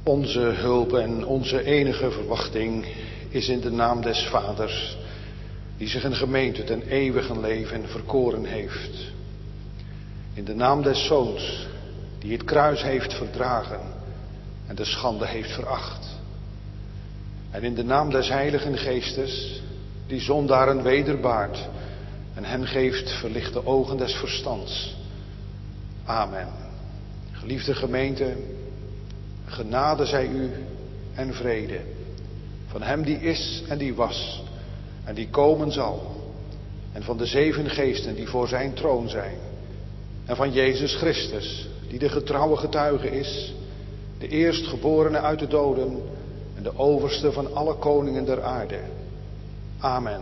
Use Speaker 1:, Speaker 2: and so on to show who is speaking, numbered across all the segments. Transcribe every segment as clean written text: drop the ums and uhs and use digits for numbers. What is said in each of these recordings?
Speaker 1: Onze hulp en onze enige verwachting is in de naam des Vaders, die zich een gemeente ten eeuwige leven verkoren heeft. In de naam des Zoons, die het kruis heeft verdragen en de schande heeft veracht. En in de naam des Heiligen Geestes, die zondaren wederbaart en hen geeft verlichte ogen des verstands. Amen. Geliefde gemeente, genade zij u en vrede van hem die is en die was en die komen zal, en van de 7 geesten die voor zijn troon zijn, en van Jezus Christus, die de getrouwe getuige is, de eerstgeborene uit de doden en de overste van alle koningen der aarde. Amen.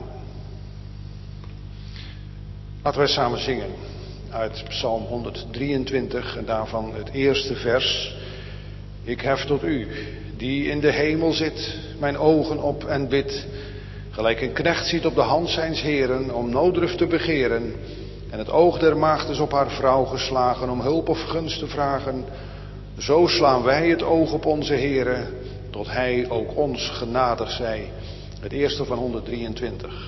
Speaker 1: Laten wij samen zingen uit Psalm 123 en daarvan het eerste vers. Ik hef tot u, die in de hemel zit, mijn ogen op en bid. Gelijk een knecht ziet op de hand zijns heren om nooddruf te begeren. En het oog der maagd is op haar vrouw geslagen om hulp of gunst te vragen. Zo slaan wij het oog op onze Heere, tot hij ook ons genadig zij. Het eerste van 123.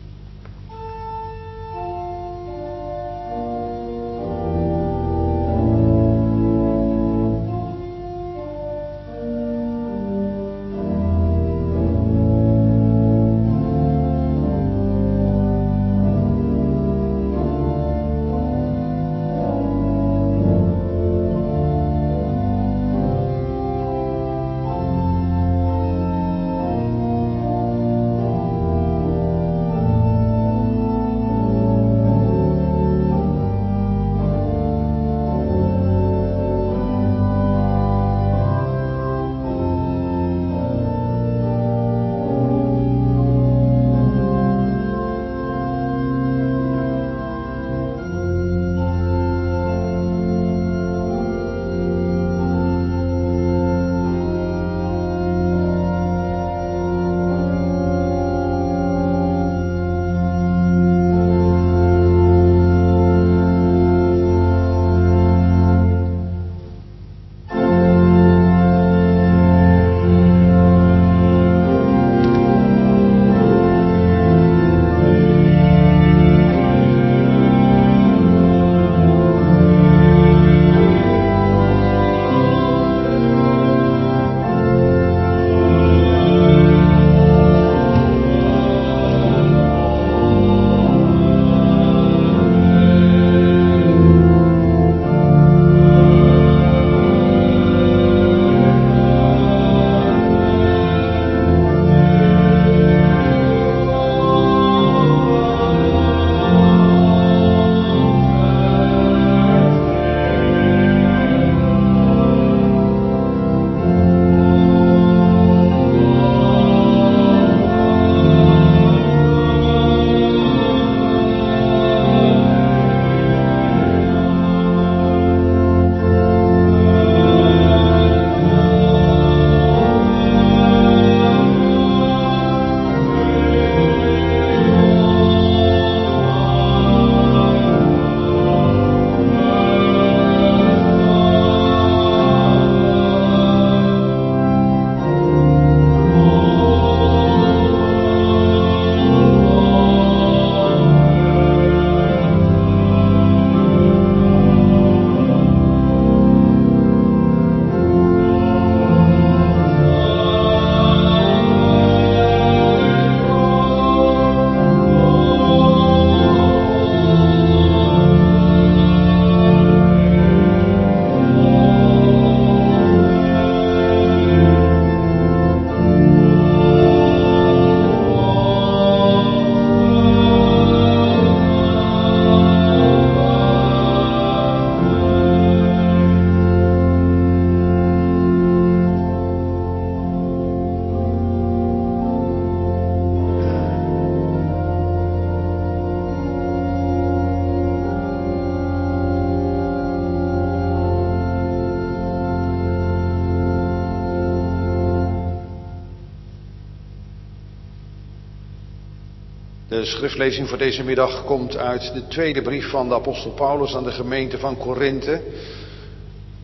Speaker 1: De schriftlezing voor deze middag komt uit de tweede brief van de apostel Paulus aan de gemeente van Korinthe.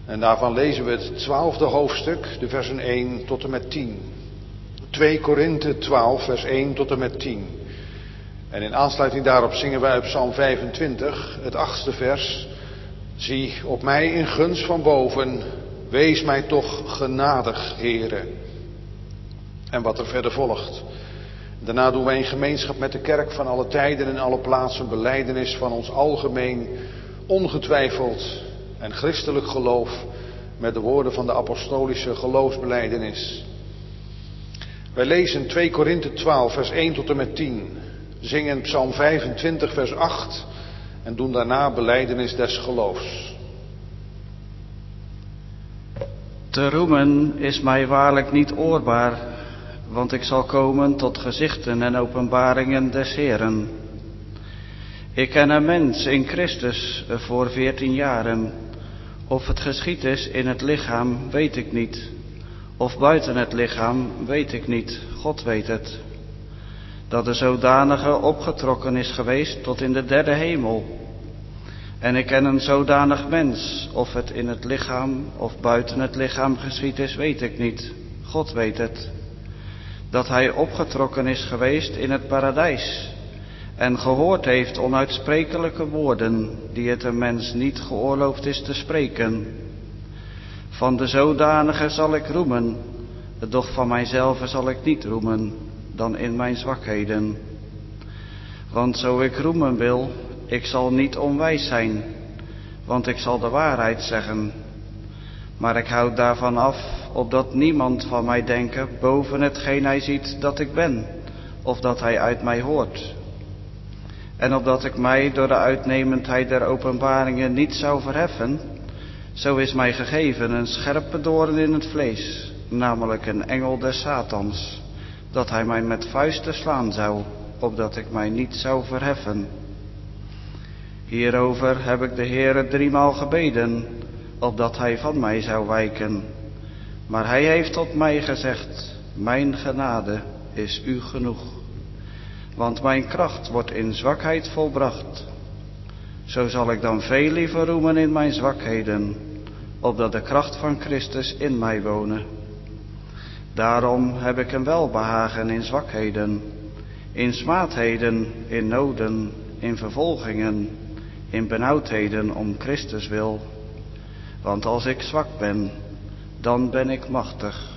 Speaker 1: En daarvan lezen we het 12e hoofdstuk, de versen 1 tot en met 10. 2 Korinthe 12, vers 1 tot en met 10. En in aansluiting daarop zingen wij op Psalm 25, het 8e vers. Zie op mij in gunst van boven, wees mij toch genadig, Heere. En wat er verder volgt. Daarna doen wij in gemeenschap met de kerk van alle tijden en alle plaatsen belijdenis van ons algemeen, ongetwijfeld en christelijk geloof met de woorden van de apostolische geloofsbelijdenis. Wij lezen 2 Korinthe 12 vers 1 tot en met 10, zingen Psalm 25 vers 8 en doen daarna belijdenis des geloofs.
Speaker 2: Te roemen is mij waarlijk niet oorbaar, want ik zal komen tot gezichten en openbaringen des Heeren. Ik ken een mens in Christus voor 14 jaren. Of het geschied is in het lichaam, weet ik niet. Of buiten het lichaam, weet ik niet. God weet het. Dat de zodanige opgetrokken is geweest tot in de 3e hemel. En ik ken een zodanig mens, of het in het lichaam of buiten het lichaam geschied is, weet ik niet. God weet het. Dat hij opgetrokken is geweest in het paradijs en gehoord heeft onuitsprekelijke woorden die het een mens niet geoorloofd is te spreken. Van de zodanige zal ik roemen, doch van mijzelf zal ik niet roemen, dan in mijn zwakheden. Want zo ik roemen wil, ik zal niet onwijs zijn, want ik zal de waarheid zeggen. Maar ik houd daarvan af, opdat niemand van mij denke boven hetgeen hij ziet dat ik ben, of dat hij uit mij hoort. En opdat ik mij door de uitnemendheid der openbaringen niet zou verheffen, zo is mij gegeven een scherpe doorn in het vlees, namelijk een engel des Satans, dat hij mij met vuisten slaan zou, opdat ik mij niet zou verheffen. Hierover heb ik de Heere 3-maal gebeden, opdat hij van mij zou wijken. Maar hij heeft tot mij gezegd, mijn genade is u genoeg. Want mijn kracht wordt in zwakheid volbracht. Zo zal ik dan veel liever roemen in mijn zwakheden, opdat de kracht van Christus in mij wonen. Daarom heb ik een welbehagen in zwakheden, in smaadheden, in noden, in vervolgingen, in benauwdheden om Christus wil. Want als ik zwak ben, dan ben ik machtig.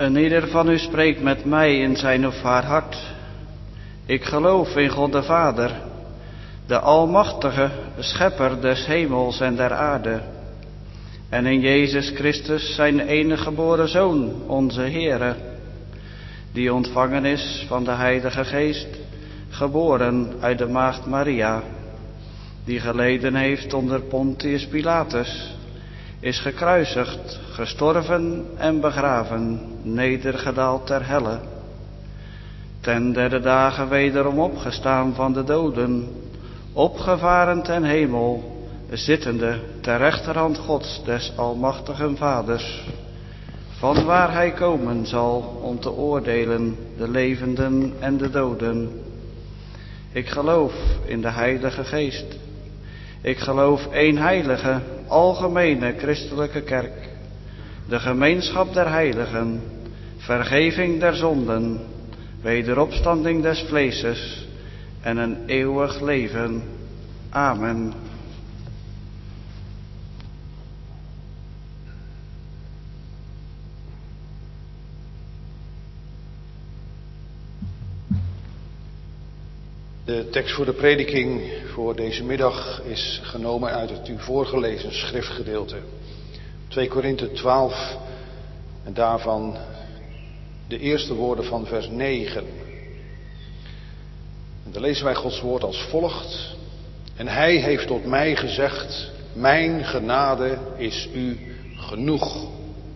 Speaker 2: En ieder van u spreekt met mij in zijn of haar hart. Ik geloof in God de Vader, de Almachtige, Schepper des hemels en der aarde. En in Jezus Christus, zijn enige geboren Zoon, onze Heere, die ontvangen is van de Heilige Geest, geboren uit de maagd Maria, die geleden heeft onder Pontius Pilatus, is gekruisigd, gestorven en begraven, nedergedaald ter helle. Ten derde dagen wederom opgestaan van de doden, opgevaren ten hemel, zittende ter rechterhand Gods des Almachtigen Vaders, van waar hij komen zal om te oordelen de levenden en de doden. Ik geloof in de Heilige Geest. Ik geloof één heilige, algemene christelijke kerk, de gemeenschap der heiligen, vergeving der zonden, wederopstanding des vleeses en een eeuwig leven. Amen.
Speaker 1: De tekst voor de prediking voor deze middag is genomen uit het u voorgelezen schriftgedeelte. 2 Korinthe 12 en daarvan de eerste woorden van vers 9. En dan lezen wij Gods woord als volgt. En hij heeft tot mij gezegd, mijn genade is u genoeg.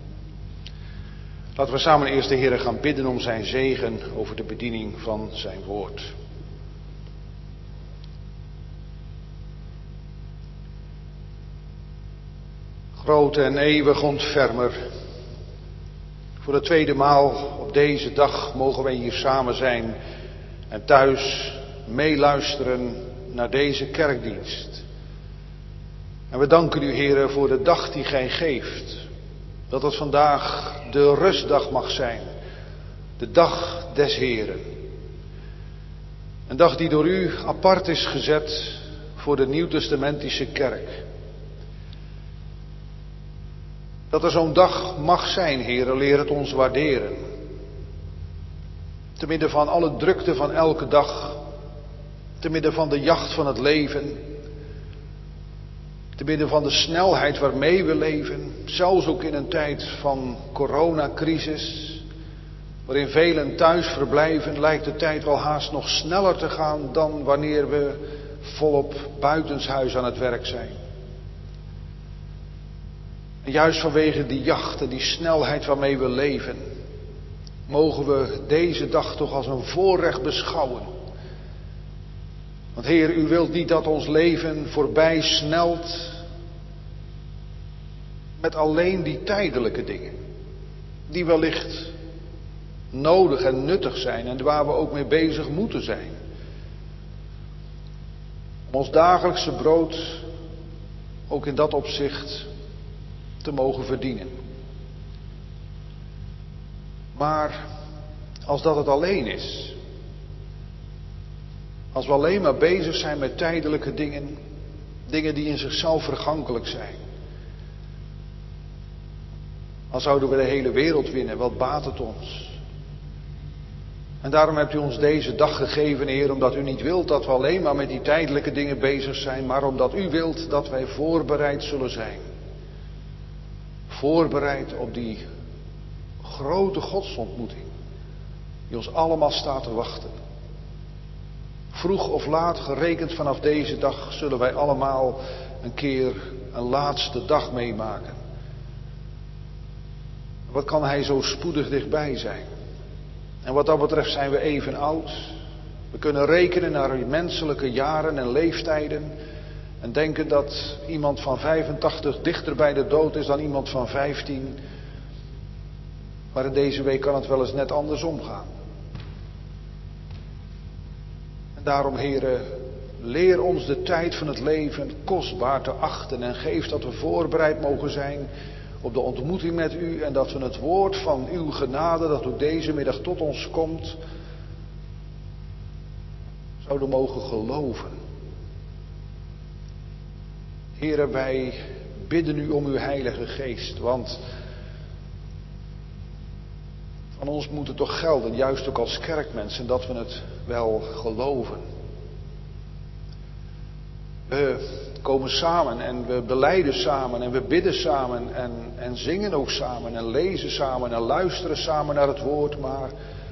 Speaker 1: Laten we samen eerst de Heere gaan bidden om zijn zegen over de bediening van zijn woord. Grote en eeuwig ontfermer, voor de tweede maal op deze dag mogen wij hier samen zijn en thuis meeluisteren naar deze kerkdienst. En we danken u, Heere, voor de dag die gij geeft. Dat het vandaag de rustdag mag zijn, de dag des Heeren. Een dag die door u apart is gezet voor de nieuwtestamentische kerk. Dat er zo'n dag mag zijn, Heere, leer het ons waarderen. Te midden van alle drukte van elke dag, te midden van de jacht van het leven, te midden van de snelheid waarmee we leven, zelfs ook in een tijd van coronacrisis, waarin velen thuis verblijven, lijkt de tijd wel haast nog sneller te gaan dan wanneer we volop buitenshuis aan het werk zijn. En juist vanwege die jacht en die snelheid waarmee we leven, mogen we deze dag toch als een voorrecht beschouwen. Want Heer, u wilt niet dat ons leven voorbij snelt met alleen die tijdelijke dingen, die wellicht nodig en nuttig zijn en waar we ook mee bezig moeten zijn. Om ons dagelijkse brood ook in dat opzicht te mogen verdienen. Maar als dat het alleen is, als we alleen maar bezig zijn met tijdelijke dingen, dingen die in zichzelf vergankelijk zijn, dan zouden we de hele wereld winnen, wat baat het ons? En daarom hebt u ons deze dag gegeven, Heer, omdat u niet wilt dat we alleen maar met die tijdelijke dingen bezig zijn, maar omdat u wilt dat wij voorbereid zullen zijn. Voorbereid op die grote godsontmoeting die ons allemaal staat te wachten. Vroeg of laat, gerekend vanaf deze dag, zullen wij allemaal een keer een laatste dag meemaken. Wat kan hij zo spoedig dichtbij zijn? En wat dat betreft zijn we even oud. We kunnen rekenen naar menselijke jaren en leeftijden en denken dat iemand van 85 dichter bij de dood is dan iemand van 15. Maar in deze week kan het wel eens net andersom gaan. En daarom, Heere, leer ons de tijd van het leven kostbaar te achten en geef dat we voorbereid mogen zijn op de ontmoeting met u en dat we het woord van uw genade, dat ook deze middag tot ons komt, zouden mogen geloven. Heere, wij bidden u om uw Heilige Geest, want Van ons moet het toch gelden, juist ook als kerkmensen, dat we het wel geloven. We komen samen en we belijden samen en we bidden samen en zingen ook samen en lezen samen en luisteren samen naar het woord, maar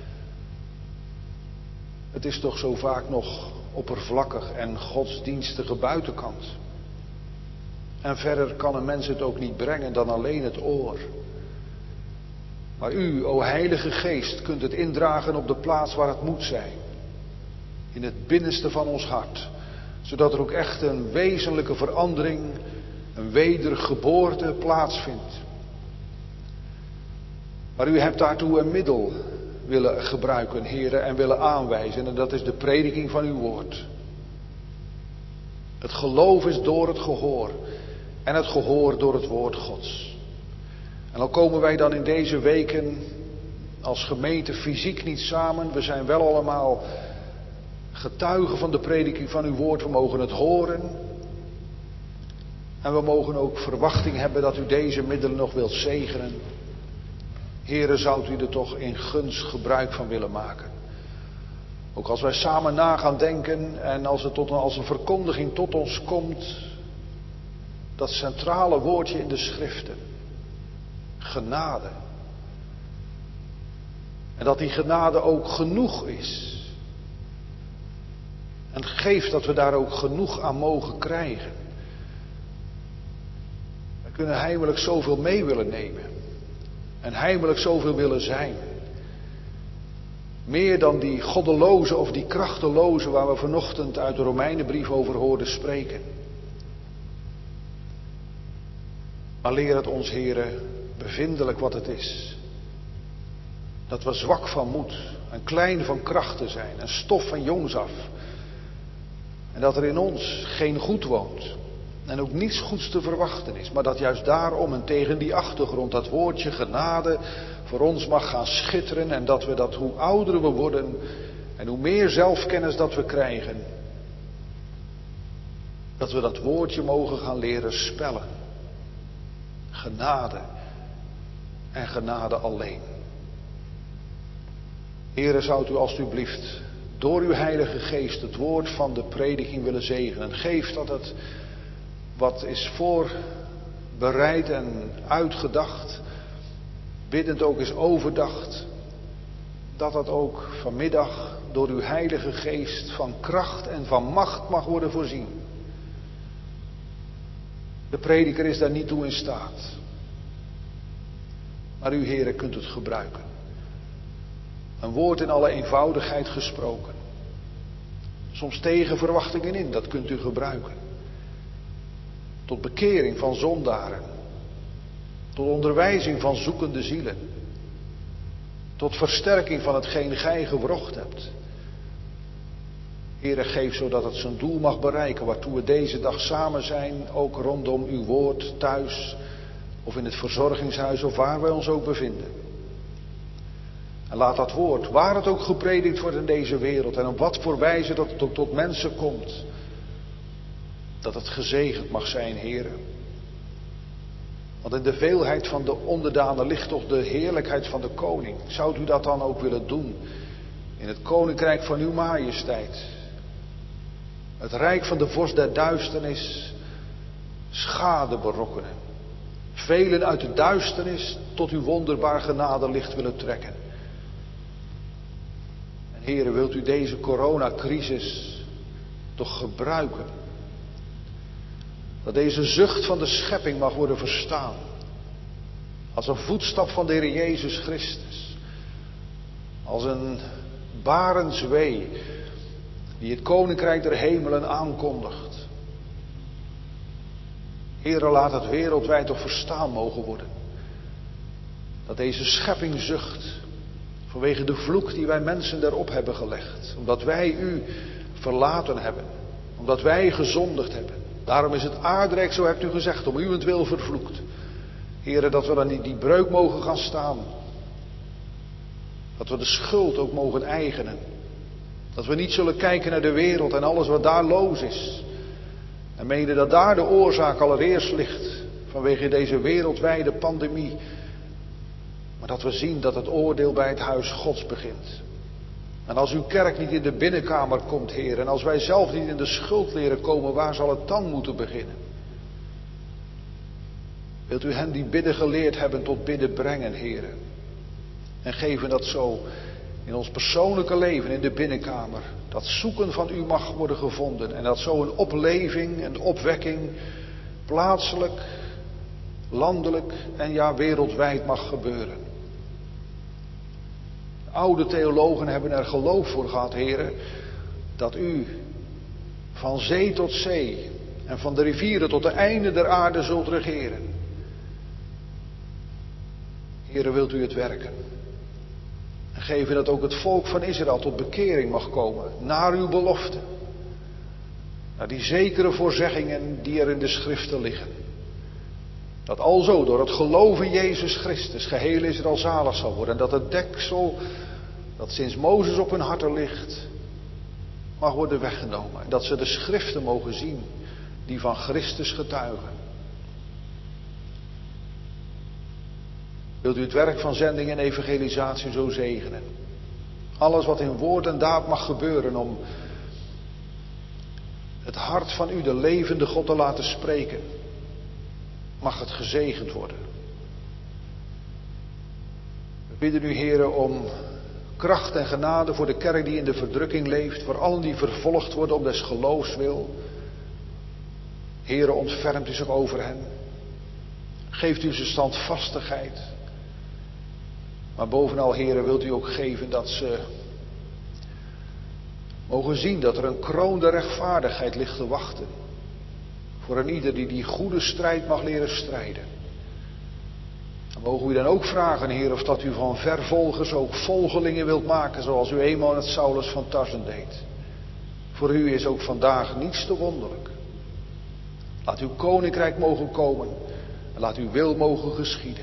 Speaker 1: het is toch zo vaak nog oppervlakkig en godsdienstige buitenkant. En verder kan een mens het ook niet brengen dan alleen het oor. Maar u, o Heilige Geest, kunt het indragen op de plaats waar het moet zijn. In het binnenste van ons hart. Zodat er ook echt een wezenlijke verandering, een wedergeboorte plaatsvindt. Maar u hebt daartoe een middel willen gebruiken, heren, en willen aanwijzen. En dat is de prediking van uw woord. Het geloof is door het gehoor. En het gehoor door het woord Gods. En al komen wij dan in deze weken als gemeente fysiek niet samen. We zijn wel allemaal getuigen van de prediking van uw woord. We mogen het horen. En we mogen ook verwachting hebben dat u deze middelen nog wilt zegenen. Here, zou u er toch in gunst gebruik van willen maken. Ook als wij samen na gaan denken en als het als een verkondiging tot ons komt. Dat centrale woordje in de schriften. Genade. En dat die genade ook genoeg is. En geeft dat we daar ook genoeg aan mogen krijgen. We kunnen heimelijk zoveel mee willen nemen. En heimelijk zoveel willen zijn. Meer dan die goddeloze of die krachteloze waar we vanochtend uit de Romeinenbrief over hoorden spreken. Maar leer het ons, heren, bevindelijk wat het is. Dat we zwak van moed en klein van krachten zijn en stof van jongs af. En dat er in ons geen goed woont en ook niets goeds te verwachten is. Maar dat juist daarom en tegen die achtergrond dat woordje genade voor ons mag gaan schitteren. En dat we dat hoe ouder we worden en hoe meer zelfkennis dat we krijgen. Dat we dat woordje mogen gaan leren spellen. Genade en genade alleen. Heere, zou u alstublieft door uw Heilige Geest het woord van de prediking willen zegenen. Geef dat het wat is voorbereid en uitgedacht, biddend ook is overdacht, dat dat ook vanmiddag door uw Heilige Geest van kracht en van macht mag worden voorzien. De prediker is daar niet toe in staat. Maar u, Heere, kunt het gebruiken. Een woord in alle eenvoudigheid gesproken. Soms tegen verwachtingen in, dat kunt u gebruiken. Tot bekering van zondaren. Tot onderwijzing van zoekende zielen. Tot versterking van hetgeen gij gewrocht hebt. Heere, geef zodat het zijn doel mag bereiken waartoe we deze dag samen zijn. Ook rondom uw woord, thuis of in het verzorgingshuis of waar wij ons ook bevinden. En laat dat woord, waar het ook gepredikt wordt in deze wereld en op wat voor wijze dat het ook tot mensen komt, dat het gezegend mag zijn, Heere. Want in de veelheid van de onderdanen ligt toch de heerlijkheid van de koning. Zou u dat dan ook willen doen in het koninkrijk van uw majesteit? Het rijk van de vorst der duisternis schade berokkenen. Velen uit de duisternis tot uw wonderbaar genadelicht willen trekken. En Heere, wilt u deze coronacrisis toch gebruiken? Dat deze zucht van de schepping mag worden verstaan. Als een voetstap van de Heer Jezus Christus. Als een barenswee die het koninkrijk der hemelen aankondigt. Heere, laat het wereldwijd toch verstaan mogen worden. Dat deze schepping zucht vanwege de vloek die wij mensen daarop hebben gelegd. Omdat wij u verlaten hebben. Omdat wij gezondigd hebben. Daarom is het aardrijk, zo hebt u gezegd, om uwentwil vervloekt. Heere, dat we dan in die breuk mogen gaan staan. Dat we de schuld ook mogen eigenen. Dat we niet zullen kijken naar de wereld en alles wat daar loos is. En menen dat daar de oorzaak allereerst ligt. Vanwege deze wereldwijde pandemie. Maar dat we zien dat het oordeel bij het huis Gods begint. En als uw kerk niet in de binnenkamer komt, Heer, en als wij zelf niet in de schuld leren komen, waar zal het dan moeten beginnen? Wilt u hen die bidden geleerd hebben tot bidden brengen, Heer? En geven dat zo in ons persoonlijke leven, in de binnenkamer, dat zoeken van u mag worden gevonden. En dat zo een opleving, een opwekking, plaatselijk, landelijk en ja, wereldwijd mag gebeuren. Oude theologen hebben er geloof voor gehad, heren, dat u van zee tot zee en van de rivieren tot de einde der aarde zult regeren. Heren, wilt u het werken? En geven dat ook het volk van Israël tot bekering mag komen, naar uw belofte. Naar die zekere voorzeggingen die er in de schriften liggen. Dat alzo door het geloof in Jezus Christus geheel Israël zalig zal worden. En dat het deksel dat sinds Mozes op hun harten ligt, mag worden weggenomen. En dat ze de schriften mogen zien die van Christus getuigen. Wilt u het werk van zending en evangelisatie zo zegenen? Alles wat in woord en daad mag gebeuren om het hart van u, de levende God, te laten spreken, mag het gezegend worden. We bidden u, Heere, om kracht en genade voor de kerk die in de verdrukking leeft, voor allen die vervolgd worden om des geloofs wil. Heere, ontfermt u zich over hen. Geeft u ze standvastigheid. Maar bovenal, Heere, wilt u ook geven dat ze mogen zien dat er een kroon der rechtvaardigheid ligt te wachten. Voor een ieder die goede strijd mag leren strijden. Dan mogen we u dan ook vragen, Heer, of dat u van vervolgers ook volgelingen wilt maken, zoals u eenmaal met Saulus van Tarsen deed. Voor u is ook vandaag niets te wonderlijk. Laat uw koninkrijk mogen komen en laat uw wil mogen geschieden.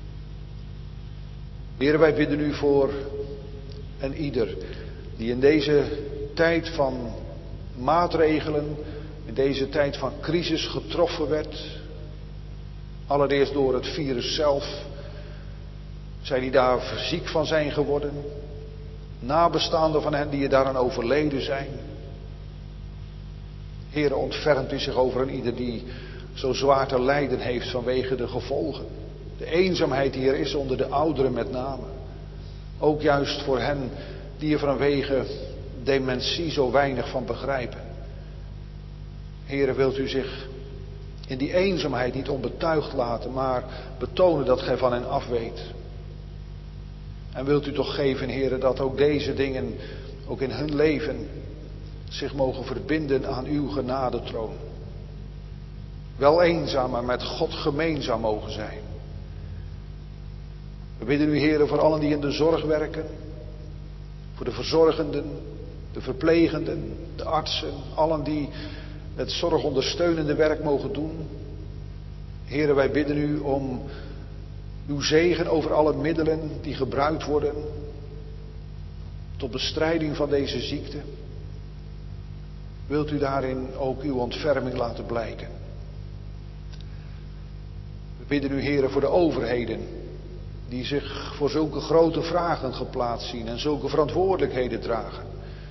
Speaker 1: Heer, wij bidden u voor een ieder die in deze tijd van maatregelen, in deze tijd van crisis getroffen werd. Allereerst door het virus zelf. Zij die daar ziek van zijn geworden. Nabestaanden van hen die er daaraan overleden zijn. Heere, ontfermt u zich over een ieder die zo zwaar te lijden heeft vanwege de gevolgen. De eenzaamheid die er is onder de ouderen met name. Ook juist voor hen die er vanwege dementie zo weinig van begrijpen. Heere, wilt u zich in die eenzaamheid niet onbetuigd laten, maar betonen dat gij van hen afweet. En wilt u toch geven, Heere, dat ook deze dingen, ook in hun leven, zich mogen verbinden aan uw genadetroon. Wel eenzaam, maar met God gemeenzaam mogen zijn. We bidden u, Heere, voor allen die in de zorg werken, voor de verzorgenden, de verplegenden, de artsen, allen die het zorgondersteunende werk mogen doen. Heere, wij bidden u om uw zegen over alle middelen die gebruikt worden tot bestrijding van deze ziekte. Wilt u daarin ook uw ontferming laten blijken? We bidden u, Heere, voor de overheden die zich voor zulke grote vragen geplaatst zien en zulke verantwoordelijkheden dragen.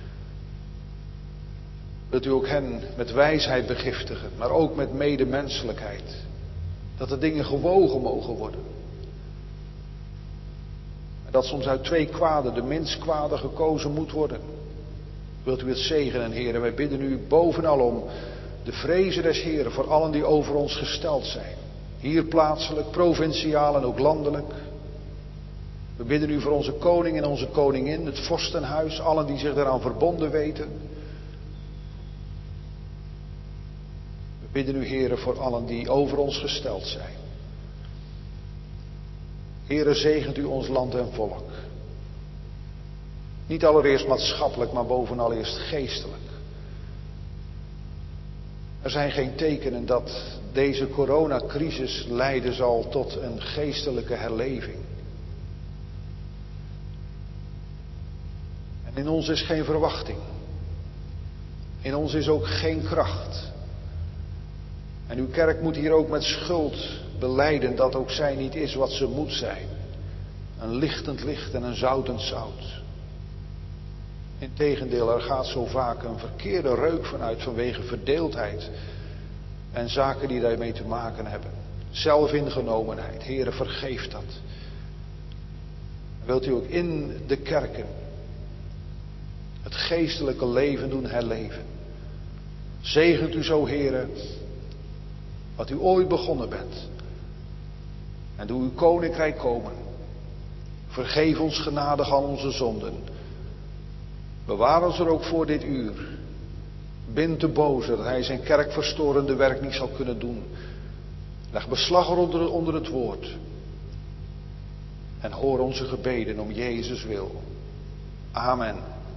Speaker 1: Wilt u ook hen met wijsheid begiftigen, maar ook met medemenselijkheid. Dat de dingen gewogen mogen worden. En dat soms uit twee kwaden de minst kwade gekozen moet worden. Wilt u het zegenen, Heer. Wij bidden u bovenal om de vrezen des Heeren voor allen die over ons gesteld zijn. Hier plaatselijk, provinciaal en ook landelijk. We bidden u voor onze koning en onze koningin, het vorstenhuis, allen die zich daaraan verbonden weten. We bidden u, Heere, voor allen die over ons gesteld zijn. Heere, zegent u ons land en volk. Niet allereerst maatschappelijk, maar bovenal eerst geestelijk. Er zijn geen tekenen dat deze coronacrisis leiden zal tot een geestelijke herleving. En in ons is geen verwachting. In ons is ook geen kracht. En uw kerk moet hier ook met schuld belijden dat ook zij niet is wat ze moet zijn. een lichtend licht en een zoutend zout. Integendeel, er gaat zo vaak een verkeerde reuk vanuit vanwege verdeeldheid en zaken die daarmee te maken hebben. Zelfingenomenheid. Heere, vergeef dat. Wilt u ook in de kerken het geestelijke leven doen herleven. Zegent u zo, Heere, wat u ooit begonnen bent. En doe uw koninkrijk komen. Vergeef ons genadig al onze zonden. Bewaar ons er ook voor dit uur. Bind de boze, dat hij zijn kerkverstorende werk niet zal kunnen doen. Leg beslag onder het woord. En hoor onze gebeden om Jezus wil. Amen.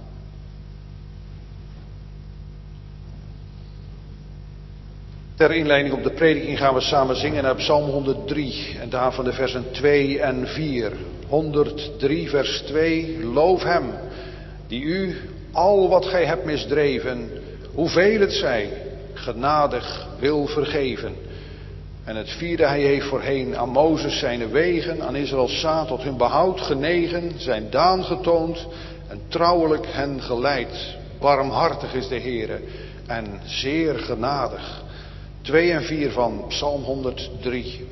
Speaker 1: Ter inleiding op de prediking gaan we samen zingen naar Psalm 103 en daarvan de versen 2 en 4. 103 vers 2. Loof hem, die u al wat gij hebt misdreven, hoeveel het zij, genadig wil vergeven. En het vierde, hij heeft voorheen aan Mozes zijn wegen, aan Israëls zaad tot hun behoud genegen, zijn daan getoond en trouwelijk hen geleid. Barmhartig is de Heere en zeer genadig. 2 en 4 van Psalm 103.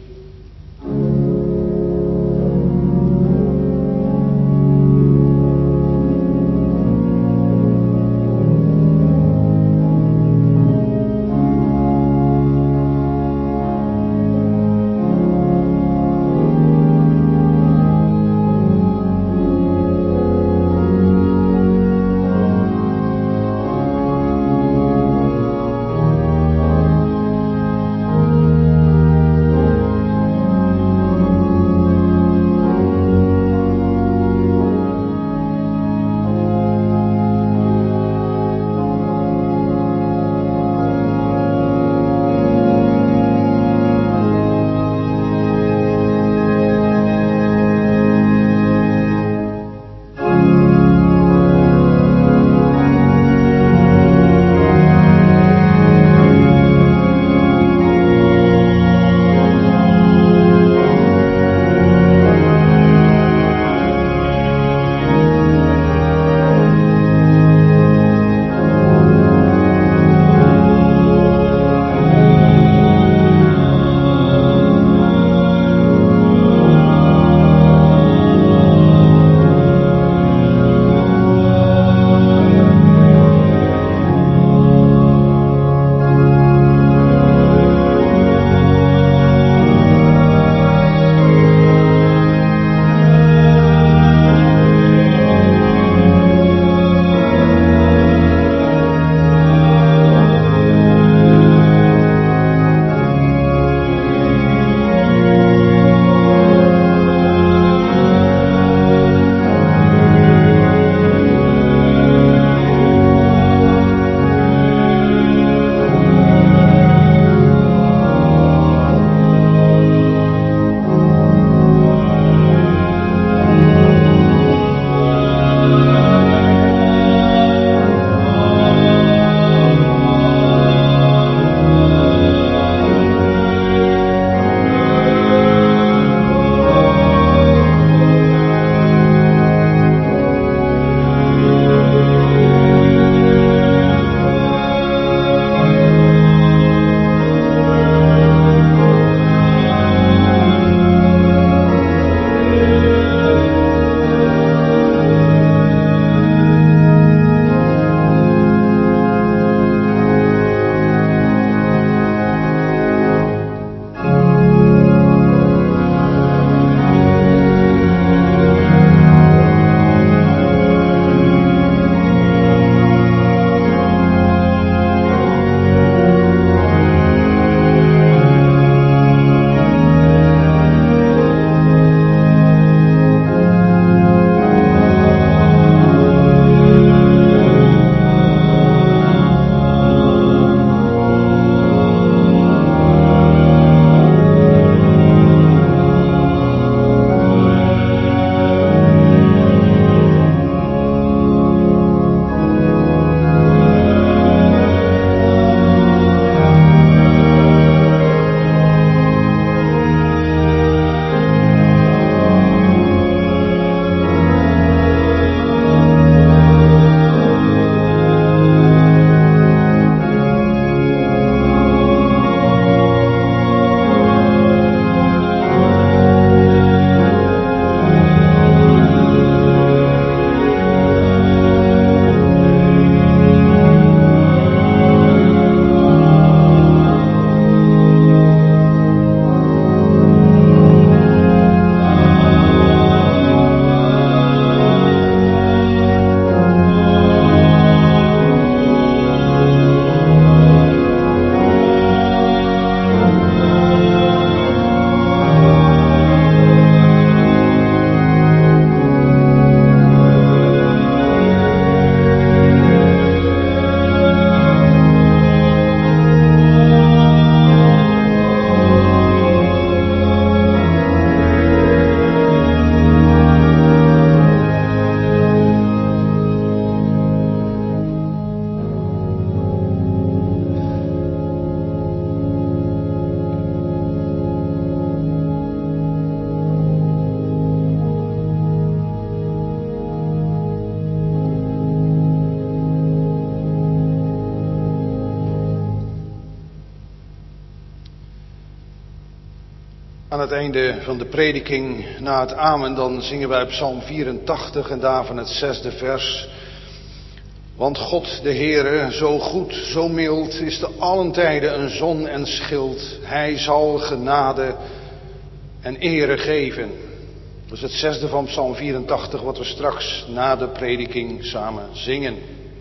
Speaker 1: Aan het einde van de prediking, na het amen, dan zingen wij Psalm 84 en daarvan het 6e vers. Want God, de Heere, zo goed, zo mild, is te allen tijden een zon en schild. Hij zal genade en ere geven. Dat is het 6e van Psalm 84, wat we straks na de prediking samen zingen.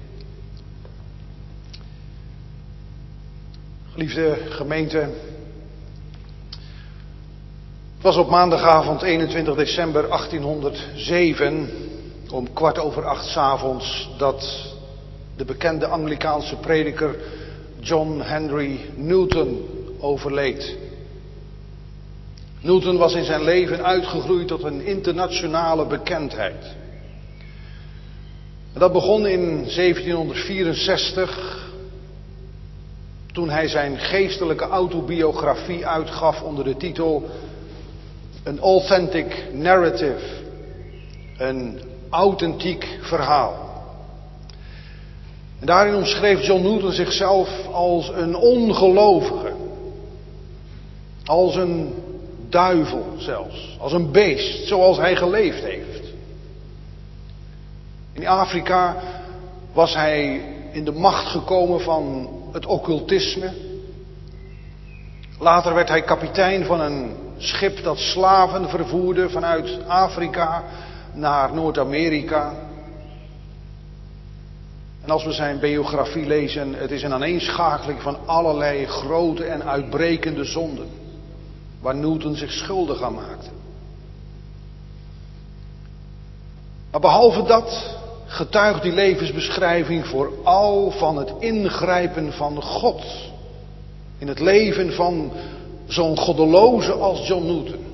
Speaker 1: Geliefde gemeente, het was op maandagavond 21 december 1807 om 7:15 's avonds dat de bekende Anglikaanse prediker John Henry Newton overleed. Newton was in zijn leven uitgegroeid tot een internationale bekendheid. En dat begon in 1764, toen hij zijn geestelijke autobiografie uitgaf onder de titel An Authentic Narrative, een authentiek verhaal. En daarin omschreef John Newton zichzelf als een ongelovige, als een duivel zelfs, als een beest, zoals hij geleefd heeft. In Afrika was hij in de macht gekomen van het occultisme. Later werd hij kapitein van een schip dat slaven vervoerde vanuit Afrika naar Noord-Amerika. En als we zijn biografie lezen, het is een aaneenschakeling van allerlei grote en uitbrekende zonden, waar Newton zich schuldig aan maakte. Maar behalve dat getuigt die levensbeschrijving vooral van het ingrijpen van God in het leven van zo'n goddeloze als John Newton.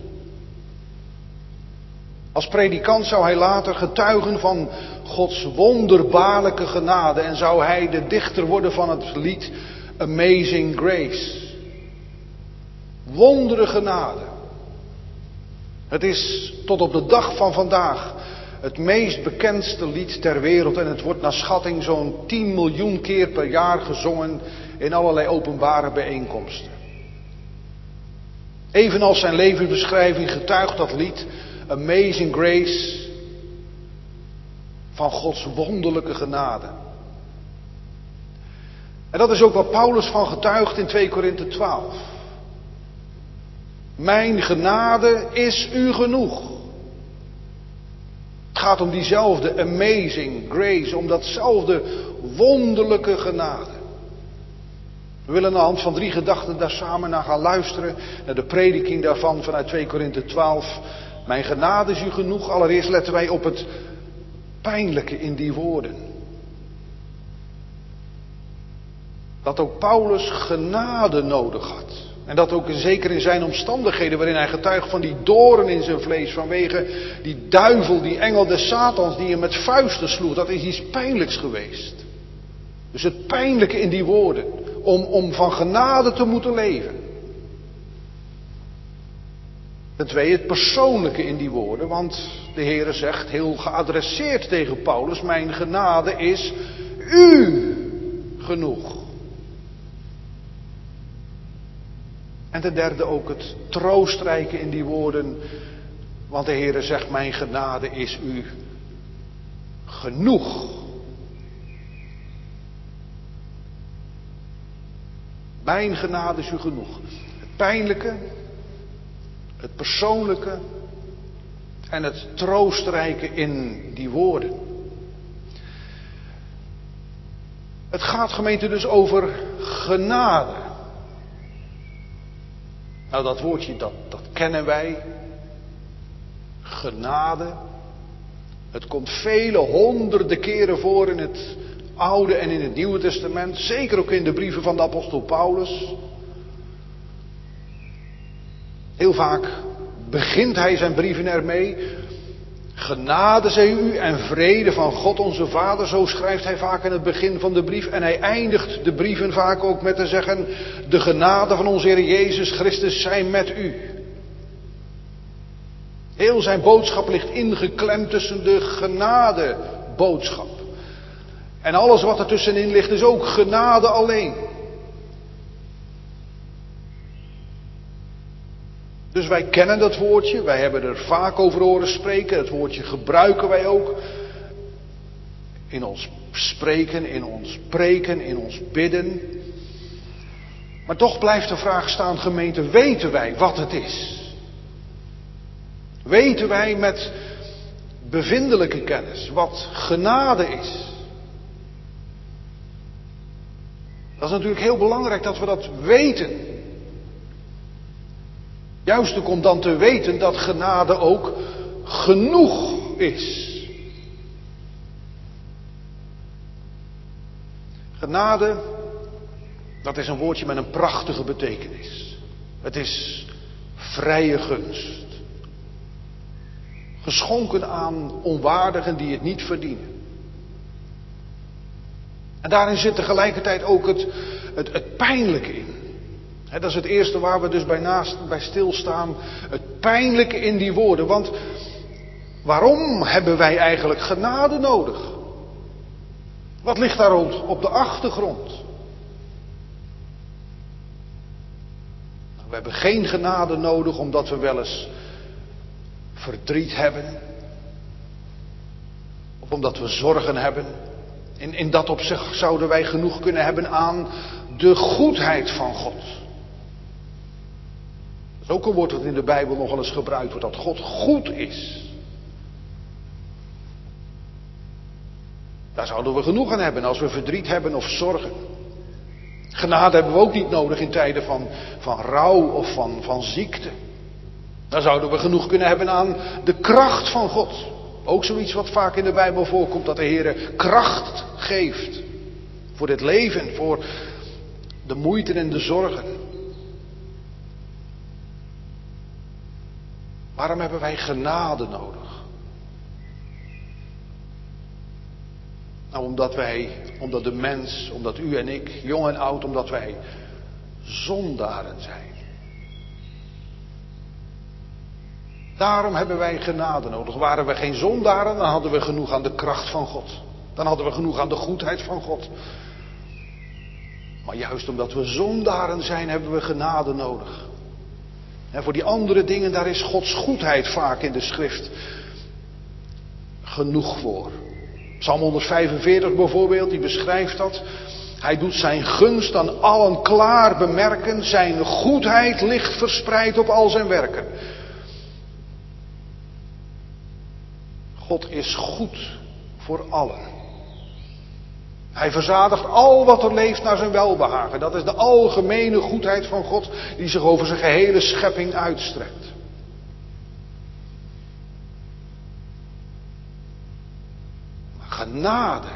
Speaker 1: Als predikant zou hij later getuigen van Gods wonderbaarlijke genade en zou hij de dichter worden van het lied Amazing Grace. Wondere genade. Het is tot op de dag van vandaag het meest bekendste lied ter wereld en het wordt naar schatting zo'n 10 miljoen keer per jaar gezongen in allerlei openbare bijeenkomsten. Evenals zijn levensbeschrijving getuigt dat lied Amazing Grace van Gods wonderlijke genade. En dat is ook wat Paulus van getuigt in 2 Korinthe 12. Mijn genade is u genoeg. Het gaat om diezelfde amazing grace, om datzelfde wonderlijke genade. We willen aan de hand van 3 gedachten daar samen naar gaan luisteren, naar de prediking daarvan vanuit 2 Korinthe 12. Mijn genade is u genoeg. Allereerst letten wij op het pijnlijke in die woorden. Dat ook Paulus genade nodig had. En dat ook zeker in zijn omstandigheden waarin hij getuigt van die doorn in zijn vlees. Vanwege die duivel, die engel des Satans die hem met vuisten sloeg. Dat is iets pijnlijks geweest. Dus het pijnlijke in die woorden. Om van genade te moeten leven. Ten tweede het persoonlijke in die woorden. Want de Heere zegt heel geadresseerd tegen Paulus. Mijn genade is u genoeg. En ten derde ook het troostrijke in die woorden. Want de Heere zegt mijn genade is u genoeg. Mijn genade is u genoeg. Het pijnlijke, het persoonlijke en het troostrijke in die woorden. Het gaat, gemeente, dus over genade. Nou, dat woordje, dat kennen wij. Genade. Het komt vele honderden keren voor in het Oude en in het Nieuwe Testament. Zeker ook in de brieven van de apostel Paulus. Heel vaak begint hij zijn brieven ermee. Genade zij u en vrede van God onze Vader. Zo schrijft hij vaak in het begin van de brief. En hij eindigt de brieven vaak ook met te zeggen. De genade van onze Heer Jezus Christus zij met u. Heel zijn boodschap ligt ingeklemd tussen de genadeboodschap. En alles wat er tussenin ligt is ook genade alleen. Dus wij kennen dat woordje, wij hebben er vaak over horen spreken. Het woordje gebruiken wij ook in ons spreken, in ons preken, in ons bidden. Maar toch blijft de vraag staan, gemeente, weten wij wat het is? Weten wij met bevindelijke kennis wat genade is? Dat is natuurlijk heel belangrijk dat we dat weten. Juist ook om dan te weten dat genade ook genoeg is. Genade, dat is een woordje met een prachtige betekenis. Het is vrije gunst. Geschonken aan onwaardigen die het niet verdienen. En daarin zit tegelijkertijd ook het pijnlijke in. Dat is het eerste waar we dus bij stilstaan. Het pijnlijke in die woorden. Want waarom hebben wij eigenlijk genade nodig? Wat ligt daar op de achtergrond? We hebben geen genade nodig omdat we wel eens verdriet hebben. Of omdat we zorgen hebben. In dat opzicht zouden wij genoeg kunnen hebben aan de goedheid van God. Dat is ook een woord dat in de Bijbel nogal eens gebruikt wordt. Dat God goed is. Daar zouden we genoeg aan hebben als we verdriet hebben of zorgen. Genade hebben we ook niet nodig in tijden van rouw of van ziekte. Daar zouden we genoeg kunnen hebben aan de kracht van God. Ook zoiets wat vaak in de Bijbel voorkomt, dat de Heer kracht geeft. Voor dit leven, voor de moeite en de zorgen. Waarom hebben wij genade nodig? Nou, omdat de mens, omdat u en ik, jong en oud, omdat wij zondaren zijn. Daarom hebben wij genade nodig. Waren we geen zondaren, dan hadden we genoeg aan de kracht van God. Dan hadden we genoeg aan de goedheid van God. Maar juist omdat we zondaren zijn, hebben we genade nodig. En voor die andere dingen, daar is Gods goedheid vaak in de schrift genoeg voor. Psalm 145 bijvoorbeeld, die beschrijft dat. Hij doet zijn gunst aan allen klaar bemerken. Zijn goedheid ligt verspreid op al zijn werken. God is goed voor allen. Hij verzadigt al wat er leeft naar zijn welbehagen. Dat is de algemene goedheid van God die zich over zijn gehele schepping uitstrekt. Maar genade,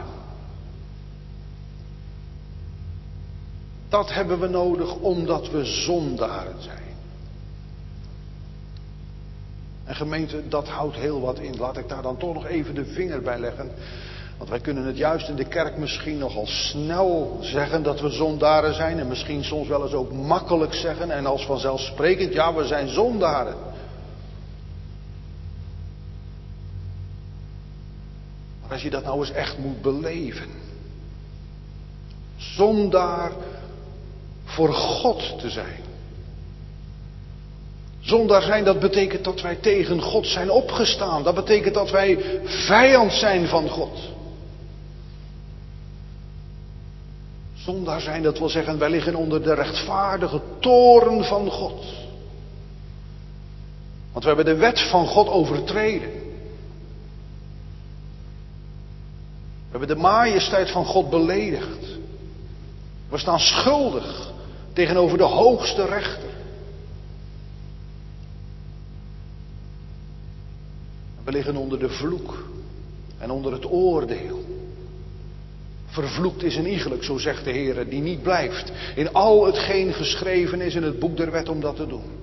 Speaker 1: dat hebben we nodig omdat we zondaren zijn. En gemeente, dat houdt heel wat in. Laat ik daar dan toch nog even de vinger bij leggen. Want wij kunnen het juist in de kerk misschien nogal snel zeggen dat we zondaren zijn. En misschien soms wel eens ook makkelijk zeggen. En als vanzelfsprekend, ja, we zijn zondaren. Maar als je dat nou eens echt moet beleven. Zondaar voor God te zijn. Zondaar zijn, dat betekent dat wij tegen God zijn opgestaan. Dat betekent dat wij vijand zijn van God. Zondaar zijn, dat wil zeggen, wij liggen onder de rechtvaardige toorn van God. Want we hebben de wet van God overtreden. We hebben de majesteit van God beledigd. We staan schuldig tegenover de hoogste rechter. We liggen onder de vloek en onder het oordeel. Vervloekt is een iegelijk, zo zegt de Heer, die niet blijft in al hetgeen geschreven is in het boek der wet om dat te doen.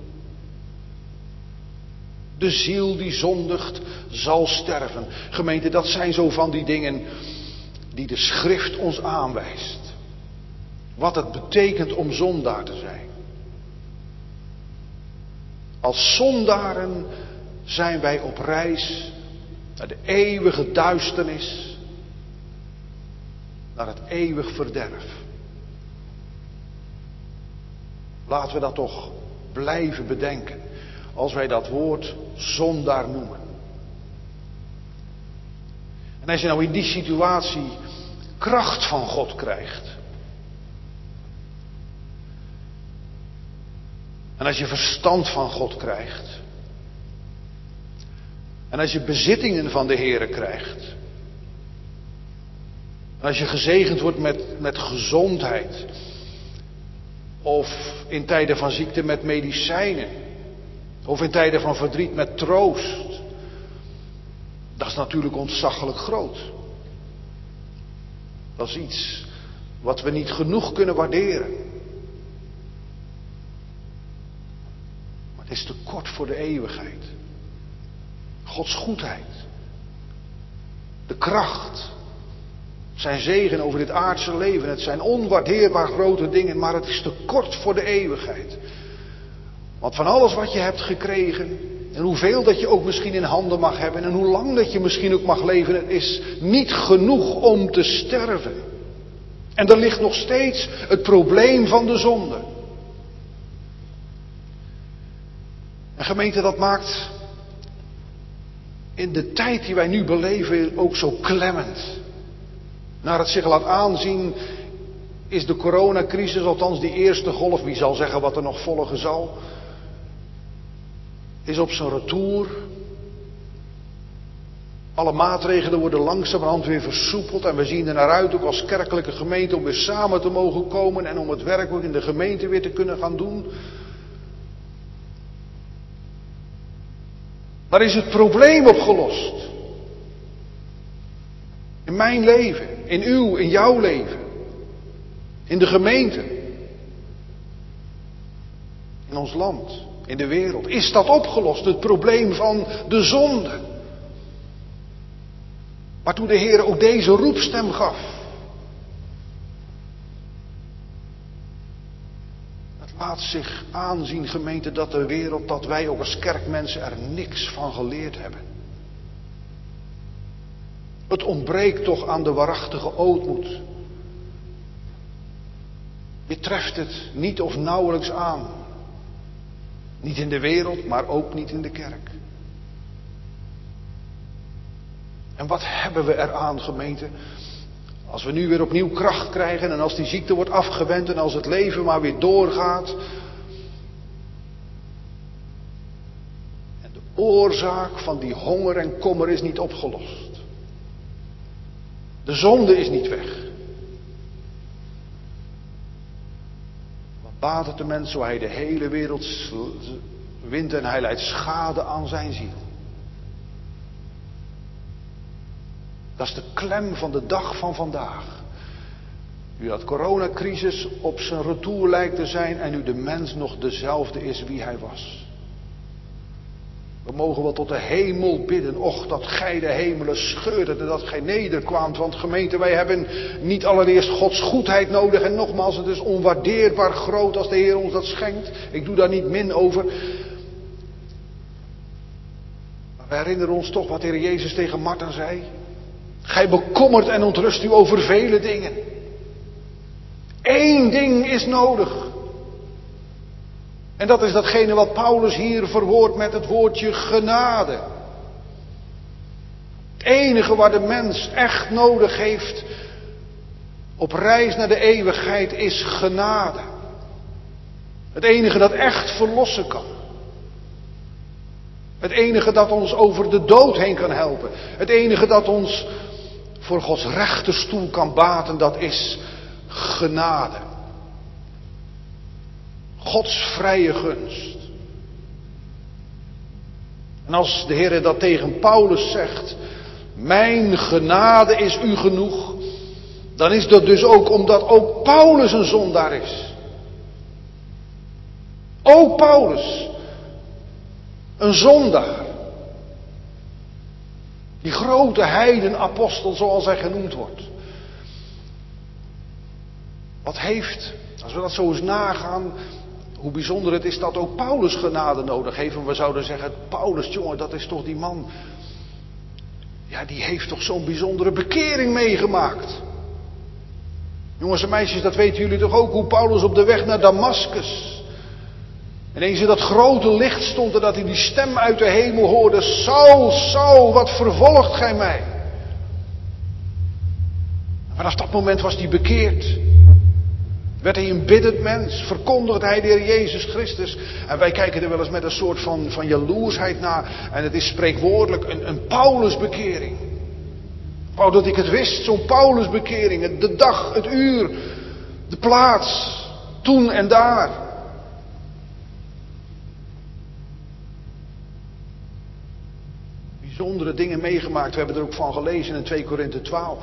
Speaker 1: De ziel die zondigt zal sterven. Gemeente, dat zijn zo van die dingen die de schrift ons aanwijst. Wat het betekent om zondaar te zijn. Als zondaren zijn wij op reis naar de eeuwige duisternis, naar het eeuwig verderf. Laten we dat toch blijven bedenken. als wij dat woord zondaar noemen. En als je nou in die situatie kracht van God krijgt. En als je verstand van God krijgt. En als je bezittingen van de Heere krijgt. En als je gezegend wordt met gezondheid. Of in tijden van ziekte met medicijnen. Of in tijden van verdriet met troost. Dat is natuurlijk ontzaglijk groot. Dat is iets wat we niet genoeg kunnen waarderen. Maar het is te kort voor de eeuwigheid. Gods goedheid. De kracht. Zijn zegen over dit aardse leven. Het zijn onwaardeerbaar grote dingen, maar het is te kort voor de eeuwigheid. Want van alles wat je hebt gekregen, en hoeveel dat je ook misschien in handen mag hebben, en hoe lang dat je misschien ook mag leven, het is niet genoeg om te sterven. En er ligt nog steeds het probleem van de zonde. En gemeente, dat maakt in de tijd die wij nu beleven ook zo klemmend. Naar het zich laat aanzien is de coronacrisis, althans die eerste golf, wie zal zeggen wat er nog volgen zal, is op zijn retour. Alle maatregelen worden langzamerhand weer versoepeld en we zien er naar uit, ook als kerkelijke gemeente, om weer samen te mogen komen en om het werk ook in de gemeente weer te kunnen gaan doen. Maar is het probleem opgelost? In mijn leven, in uw, in jouw leven, in de gemeente, in ons land, in de wereld. Is dat opgelost, het probleem van de zonde? Waartoe de Heer ook deze roepstem gaf. Het laat zich aanzien, gemeente, dat de wereld, dat wij ook als kerkmensen er niks van geleerd hebben. Het ontbreekt toch aan de waarachtige ootmoed. Je treft het niet of nauwelijks aan. Niet in de wereld, maar ook niet in de kerk. En wat hebben we eraan, gemeente? Als we nu weer opnieuw kracht krijgen en als die ziekte wordt afgewend en als het leven maar weer doorgaat. En de oorzaak van die honger en kommer is niet opgelost. De zonde is niet weg. Wat baat het de mens zo hij de hele wereld wint en hij leidt schade aan zijn ziel. Dat is de klem van de dag van vandaag. Nu dat coronacrisis op zijn retour lijkt te zijn en nu de mens nog dezelfde is wie hij was. We mogen wel tot de hemel bidden. Och, dat gij de hemelen scheurdet en dat gij nederkwaamt. Want gemeente, wij hebben niet allereerst Gods goedheid nodig. En nogmaals, het is onwaardeerbaar groot als de Heer ons dat schenkt. Ik doe daar niet min over. Maar we herinneren ons toch wat de Heer Jezus tegen Martha zei. Gij bekommert en ontrust u over vele dingen. Eén ding is nodig. En dat is datgene wat Paulus hier verwoordt met het woordje genade. Het enige waar de mens echt nodig heeft op reis naar de eeuwigheid is genade. Het enige dat echt verlossen kan. Het enige dat ons over de dood heen kan helpen. Het enige dat ons voor Gods rechterstoel kan baten, dat is genade. Gods vrije gunst. En als de Heer dat tegen Paulus zegt, mijn genade is u genoeg, dan is dat dus ook omdat ook Paulus een zondaar is. Ook Paulus, een zondaar. Die grote heidenapostel zoals hij genoemd wordt. Wat heeft, als we dat zo eens nagaan, hoe bijzonder het is dat ook Paulus genade nodig heeft. En we zouden zeggen, Paulus, jongen, dat is toch die man. Ja, die heeft toch zo'n bijzondere bekering meegemaakt. Jongens en meisjes, dat weten jullie toch ook, hoe Paulus op de weg naar Damascus Ineens in dat grote licht stond er dat hij die stem uit de hemel hoorde. Saul, Saul, wat vervolgt gij mij? En vanaf dat moment was hij bekeerd. Werd hij een biddend mens. Verkondigde hij de Heer Jezus Christus. En wij kijken er wel eens met een soort van jaloersheid naar. En het is spreekwoordelijk een Paulusbekering. Wou dat ik het wist, zo'n Paulusbekering. De dag, het uur, de plaats, toen en daar. Bijzondere dingen meegemaakt. We hebben er ook van gelezen in 2 Korinthe 12.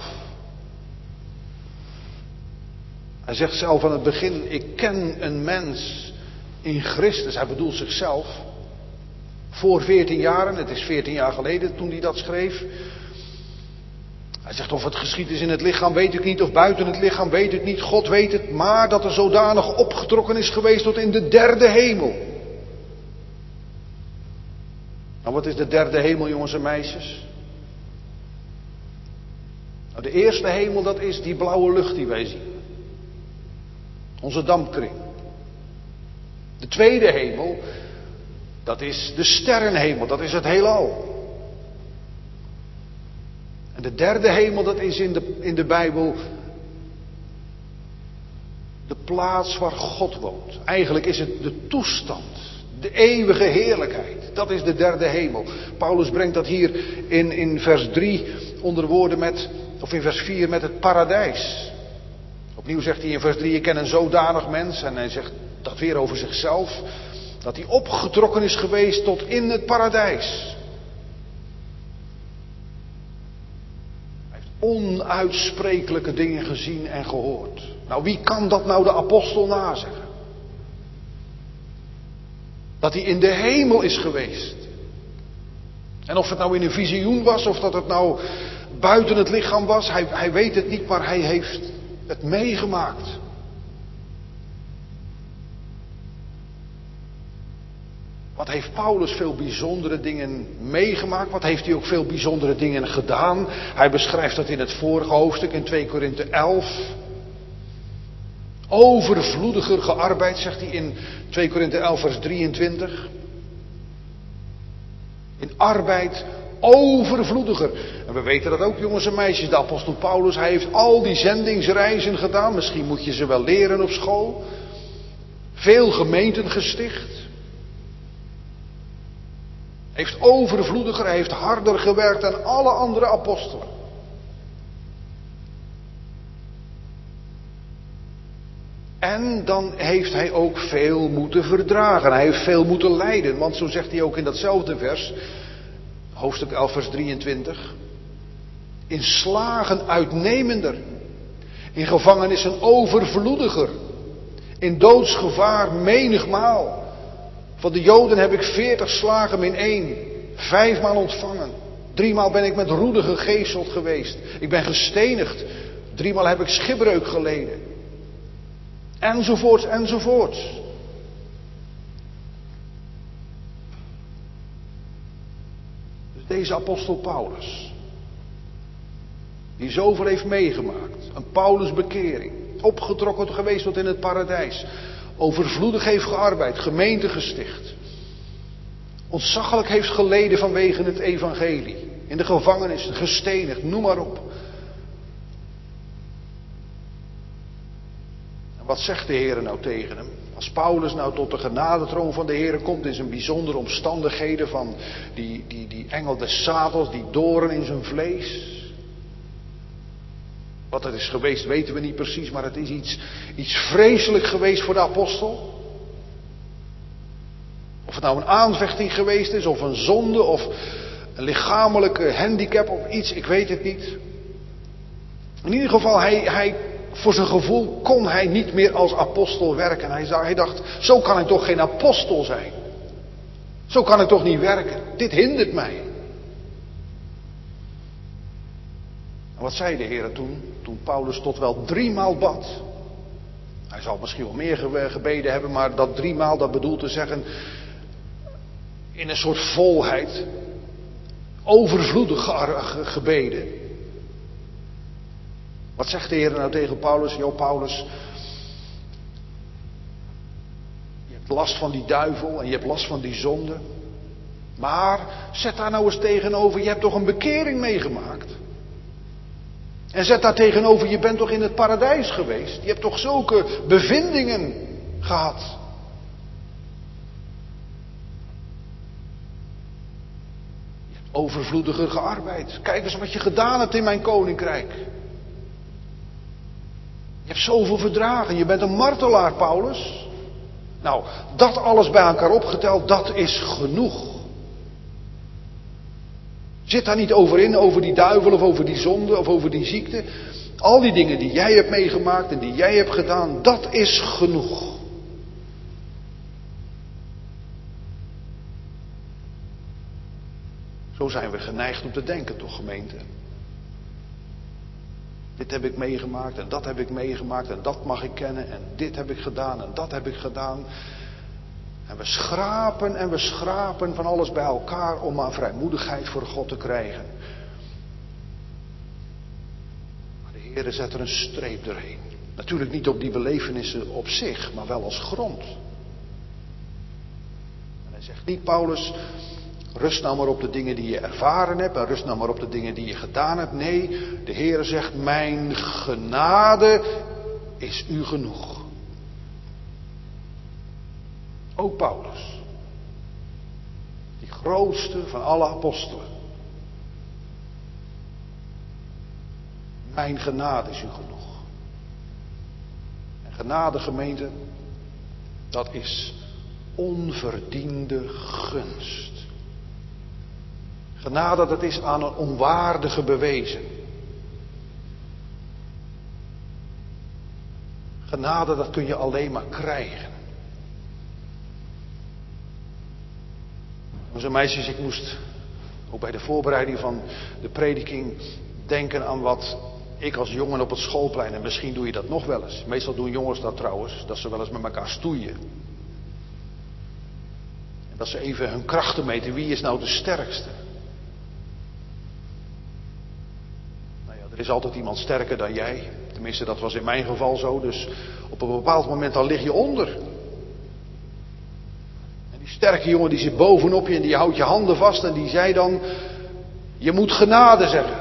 Speaker 1: Hij zegt zelf aan het begin, ik ken een mens in Christus. Hij bedoelt zichzelf. Voor 14 jaren, het is 14 jaar geleden toen hij dat schreef. Hij zegt of het geschied is in het lichaam weet ik niet, of buiten het lichaam weet ik niet. God weet het, maar dat er zodanig opgetrokken is geweest tot in de derde hemel. Nou, wat is de derde hemel, jongens en meisjes? Nou, de eerste hemel, dat is die blauwe lucht die wij zien. Onze dampkring. De tweede hemel, dat is de sterrenhemel, dat is het heelal. En de derde hemel, dat is in de Bijbel de plaats waar God woont. Eigenlijk is het de toestand, de eeuwige heerlijkheid. Dat is de derde hemel. Paulus brengt dat hier in vers 3 onder woorden of in vers 4 met het paradijs. Opnieuw zegt hij in vers 3, ik ken een zodanig mens. En hij zegt dat weer over zichzelf. Dat hij opgetrokken is geweest tot in het paradijs. Hij heeft onuitsprekelijke dingen gezien en gehoord. Nou, wie kan dat nou de apostel nazeggen? Dat hij in de hemel is geweest. En of het nou in een visioen was, of dat het nou buiten het lichaam was. Hij weet het niet, maar hij heeft het meegemaakt. Wat heeft Paulus veel bijzondere dingen meegemaakt? Wat heeft hij ook veel bijzondere dingen gedaan? Hij beschrijft dat in het vorige hoofdstuk in 2 Korinthe 11. Overvloediger gearbeid, zegt hij in 2 Korinthe 11 vers 23. In arbeid overvloediger. En we weten dat ook, jongens en meisjes. De apostel Paulus, hij heeft al die zendingsreizen gedaan. Misschien moet je ze wel leren op school. Veel gemeenten gesticht. Heeft overvloediger, hij heeft harder gewerkt dan alle andere apostelen. En dan heeft hij ook veel moeten verdragen. Hij heeft veel moeten lijden. Want zo zegt hij ook in datzelfde vers. Hoofdstuk 11 vers 23. In slagen uitnemender. In gevangenissen overvloediger. In doodsgevaar menigmaal. Van de Joden heb ik 40 slagen min 1. 5 maal ontvangen. 3 maal ben ik met roede gegezeld geweest. Ik ben gestenigd. 3 maal heb ik schipbreuk geleden. Enzovoorts, enzovoorts. Dus deze apostel Paulus, die zoveel heeft meegemaakt, een Paulusbekering, opgetrokken geweest tot in het paradijs, overvloedig heeft gearbeid, gemeente gesticht, ontzaglijk heeft geleden vanwege het evangelie, in de gevangenis, gestenigd, noem maar op. Wat zegt de Heer nou tegen hem? Als Paulus nou tot de genadetroon van de Heer komt in zijn bijzondere omstandigheden van die engel des Satans, die doorn in zijn vlees. Wat het is geweest weten we niet precies, maar het is iets vreselijk geweest voor de apostel. Of het nou een aanvechting geweest is, of een zonde, of een lichamelijke handicap of iets, ik weet het niet. In ieder geval, hij voor zijn gevoel kon hij niet meer als apostel werken. Hij dacht, zo kan ik toch geen apostel zijn. Zo kan ik toch niet werken. Dit hindert mij. En wat zei de Heer toen Paulus tot wel 3 maal bad? Hij zal misschien wel meer gebeden hebben, maar dat 3 maal, dat bedoelt te zeggen in een soort volheid, overvloedig gebeden. Wat zegt de Heer nou tegen Paulus? Jo, Paulus, je hebt hebt last van die duivel en je hebt last van die zonde. Maar zet daar nou eens tegenover, je hebt toch een bekering meegemaakt. En zet daar tegenover, je bent toch in het paradijs geweest. Je hebt toch zulke bevindingen gehad. Je hebt overvloediger gearbeid. Kijk eens wat je gedaan hebt in mijn koninkrijk. Je hebt zoveel verdragen, je bent een martelaar, Paulus. Nou, dat alles bij elkaar opgeteld, dat is genoeg. Zit daar niet over in, over die duivel of over die zonde of over die ziekte. Al die dingen die jij hebt meegemaakt en die jij hebt gedaan, dat is genoeg. Zo zijn we geneigd om te denken, toch, gemeente? Dit heb ik meegemaakt en dat heb ik meegemaakt en dat mag ik kennen en dit heb ik gedaan en dat heb ik gedaan. En we schrapen van alles bij elkaar om maar vrijmoedigheid voor God te krijgen. Maar de Heere zet er een streep doorheen. Natuurlijk niet op die belevenissen op zich, maar wel als grond. En hij zegt niet, Paulus, rust nou maar op de dingen die je ervaren hebt en rust nou maar op de dingen die je gedaan hebt. Nee, de Heere zegt, mijn genade is u genoeg. Ook Paulus, die grootste van alle apostelen. Mijn genade is u genoeg. En genade, gemeente, dat is onverdiende gunst. Genade, dat is aan een onwaardige bewezen. Genade, dat kun je alleen maar krijgen. Onze meisjes, ik moest ook bij de voorbereiding van de prediking denken aan wat ik als jongen op het schoolplein, en misschien doe je dat nog wel eens. Meestal doen jongens dat trouwens, dat ze wel eens met elkaar stoeien. En dat ze even hun krachten meten, wie is nou de sterkste? Nou ja, er is altijd iemand sterker dan jij. Tenminste, dat was in mijn geval zo, dus op een bepaald moment dan lig je onder. Die sterke jongen die zit bovenop je en die houdt je handen vast en die zei dan, je moet genade zeggen.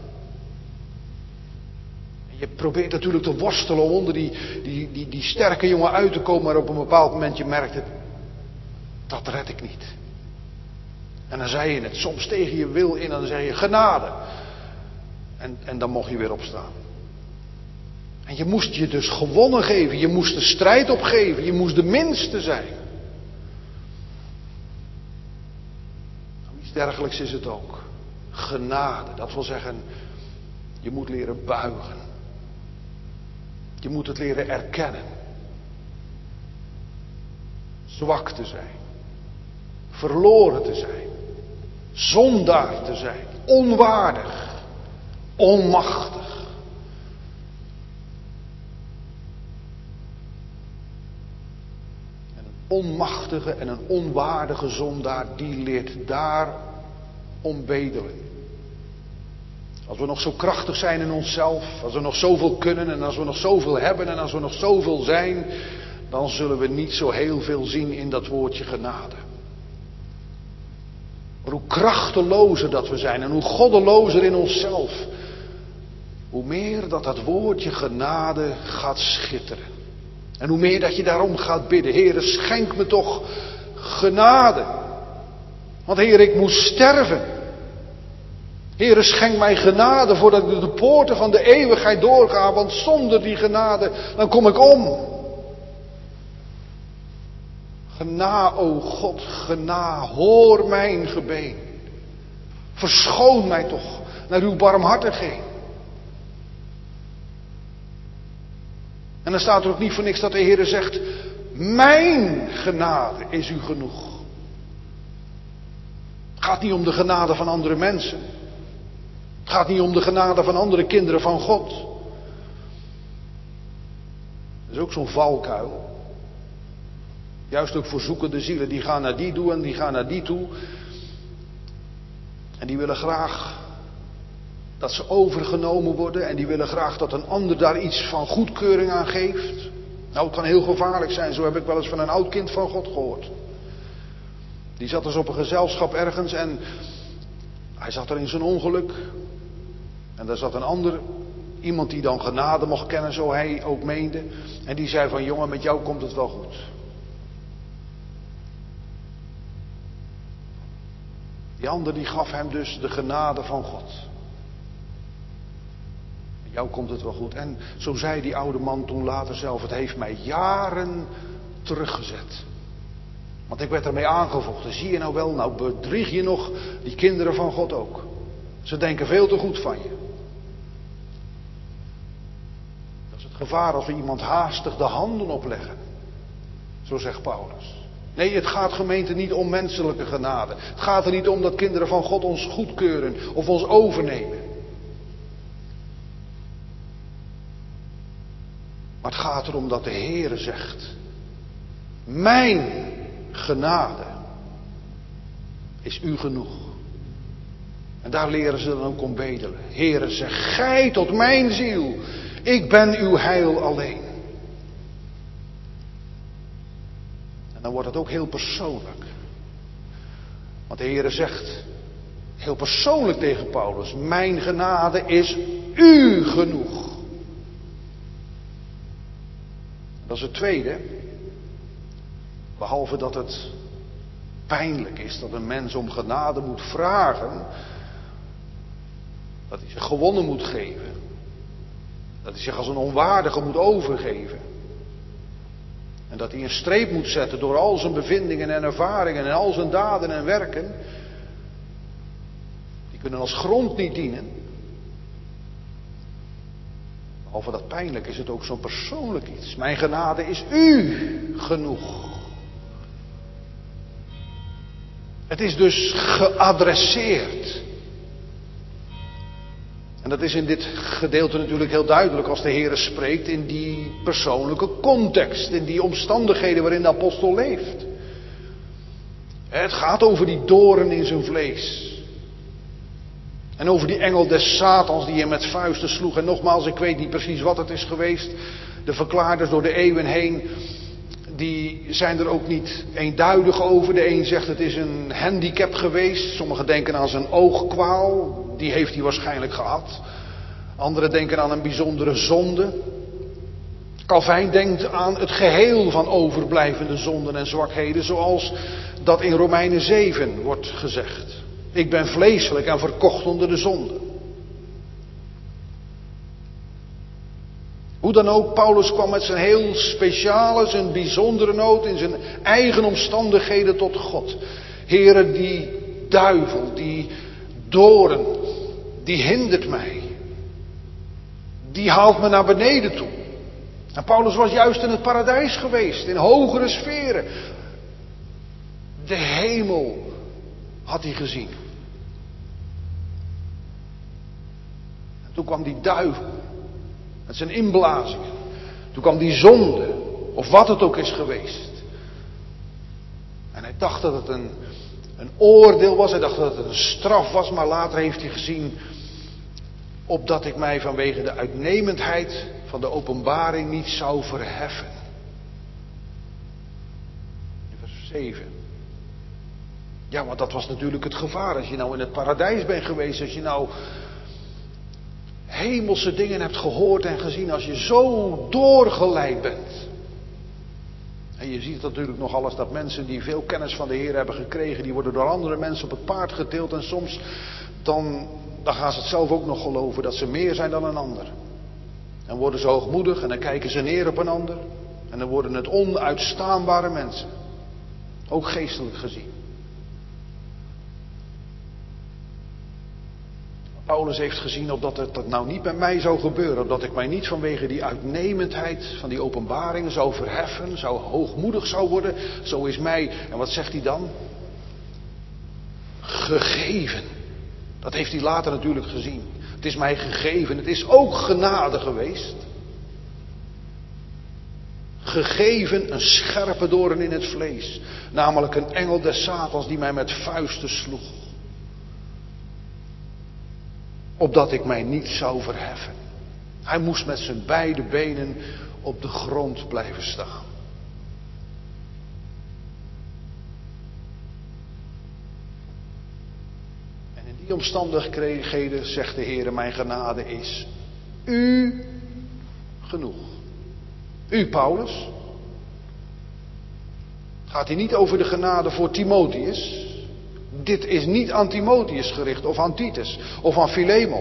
Speaker 1: En je probeert natuurlijk te worstelen om onder die sterke jongen uit te komen, maar op een bepaald moment je merkt het, dat red ik niet. En dan zei je het soms tegen je wil in en dan zei je genade. En dan mocht je weer opstaan. En je moest je dus gewonnen geven, je moest de strijd opgeven, je moest de minste zijn. Iets dergelijks is het ook. Genade, dat wil zeggen, je moet leren buigen. Je moet het leren erkennen. Zwak te zijn. Verloren te zijn. Zondaar te zijn. Onwaardig. Onmachtig. En een onmachtige en een onwaardige zondaar, die leert daar om bedelen. Als we nog zo krachtig zijn in onszelf, als we nog zoveel kunnen en als we nog zoveel hebben en als we nog zoveel zijn, dan zullen we niet zo heel veel zien in dat woordje genade. Maar hoe krachtelozer dat we zijn en hoe goddelozer in onszelf, hoe meer dat woordje genade gaat schitteren. En hoe meer dat je daarom gaat bidden. Heere, schenk me toch genade. Want Heer, ik moet sterven. Heere, schenk mij genade voordat ik de poorten van de eeuwigheid doorga. Want zonder die genade, dan kom ik om. Gena, o God, gena, hoor mijn gebeen. Verschoon mij toch naar uw barmhartigheid. En dan staat er ook niet voor niks dat de Heer zegt, mijn genade is u genoeg. Het gaat niet om de genade van andere mensen. Het gaat niet om de genade van andere kinderen van God. Dat is ook zo'n valkuil. Juist ook voor zoekende zielen. Die gaan naar die toe en die gaan naar die toe. En die willen graag dat ze overgenomen worden. En die willen graag dat een ander daar iets van goedkeuring aan geeft. Nou, het kan heel gevaarlijk zijn. Zo heb ik wel eens van een oud kind van God gehoord. Die zat dus op een gezelschap ergens en hij zat er in zijn ongeluk. En daar zat een ander, iemand die dan genade mocht kennen, zo hij ook meende. En die zei van, jongen, met jou komt het wel goed. Die ander die gaf hem dus de genade van God. Met jou komt het wel goed. En zo zei die oude man toen later zelf, het heeft mij jaren teruggezet. Want ik werd ermee aangevochten. Zie je nou wel, nou bedrieg je nog die kinderen van God ook. Ze denken veel te goed van je. Dat is het gevaar als we iemand haastig de handen opleggen. Zo zegt Paulus. Nee, het gaat gemeente niet om menselijke genade. Het gaat er niet om dat kinderen van God ons goedkeuren of ons overnemen. Maar het gaat erom dat de Heere zegt, mijn genade is u genoeg. En daar leren ze dan ook om bedelen. Heere, zeg gij tot mijn ziel, ik ben uw heil alleen. En dan wordt het ook heel persoonlijk. Want de Heere zegt heel persoonlijk tegen Paulus, mijn genade is u genoeg. Dat is het tweede. Behalve dat het pijnlijk is dat een mens om genade moet vragen, dat hij zich gewonnen moet geven, dat hij zich als een onwaardige moet overgeven en dat hij een streep moet zetten door al zijn bevindingen en ervaringen en al zijn daden en werken. Die kunnen als grond niet dienen. Behalve dat pijnlijk is het ook zo'n persoonlijk iets. Mijn genade is u genoeg. Het is dus geadresseerd. En dat is in dit gedeelte natuurlijk heel duidelijk als de Heere spreekt in die persoonlijke context, in die omstandigheden waarin de apostel leeft. Het gaat over die doorn in zijn vlees. En over die engel des Satans die hem met vuisten sloeg. En nogmaals, ik weet niet precies wat het is geweest. De verklaarders door de eeuwen heen, die zijn er ook niet eenduidig over. De een zegt het is een handicap geweest. Sommigen denken aan zijn oogkwaal. Die heeft hij waarschijnlijk gehad. Anderen denken aan een bijzondere zonde. Calvijn denkt aan het geheel van overblijvende zonden en zwakheden. Zoals dat in Romeinen 7 wordt gezegd. Ik ben vleeselijk en verkocht onder de zonde. Hoe dan ook, Paulus kwam met zijn heel speciale, zijn bijzondere nood in zijn eigen omstandigheden tot God. Heere, die duivel, die doorn, die hindert mij. Die haalt me naar beneden toe. En Paulus was juist in het paradijs geweest, in hogere sferen. De hemel had hij gezien. En toen kwam die duivel met zijn inblazingen. Toen kwam die zonde, of wat het ook is geweest. En hij dacht dat het een oordeel was, hij dacht dat het een straf was, maar later heeft hij gezien, opdat ik mij vanwege de uitnemendheid van de openbaring niet zou verheffen. In vers 7. Ja, want dat was natuurlijk het gevaar. Als je nou in het paradijs bent geweest, als je nou hemelse dingen hebt gehoord en gezien, als je zo doorgeleid bent. En je ziet natuurlijk nog alles dat mensen die veel kennis van de Heer hebben gekregen, die worden door andere mensen op het paard getild en soms dan gaan ze het zelf ook nog geloven dat ze meer zijn dan een ander. En worden ze hoogmoedig en dan kijken ze neer op een ander. En dan worden het onuitstaanbare mensen. Ook geestelijk gezien. Paulus heeft gezien opdat het nou niet met mij zou gebeuren. Opdat ik mij niet vanwege die uitnemendheid van die openbaringen zou verheffen. Zou hoogmoedig zou worden. Zo is mij, en wat zegt hij dan? Gegeven. Dat heeft hij later natuurlijk gezien. Het is mij gegeven. Het is ook genade geweest. Gegeven een scherpe doorn in het vlees. Namelijk een engel des Satans die mij met vuisten sloeg. Opdat ik mij niet zou verheffen. Hij moest met zijn beide benen op de grond blijven staan. En in die omstandigheden zegt de Heer, mijn genade is u genoeg. U, Paulus. Het gaat hier niet over de genade voor Timotheus. Dit is niet aan Timotheus gericht, of aan Titus, of aan Philemon.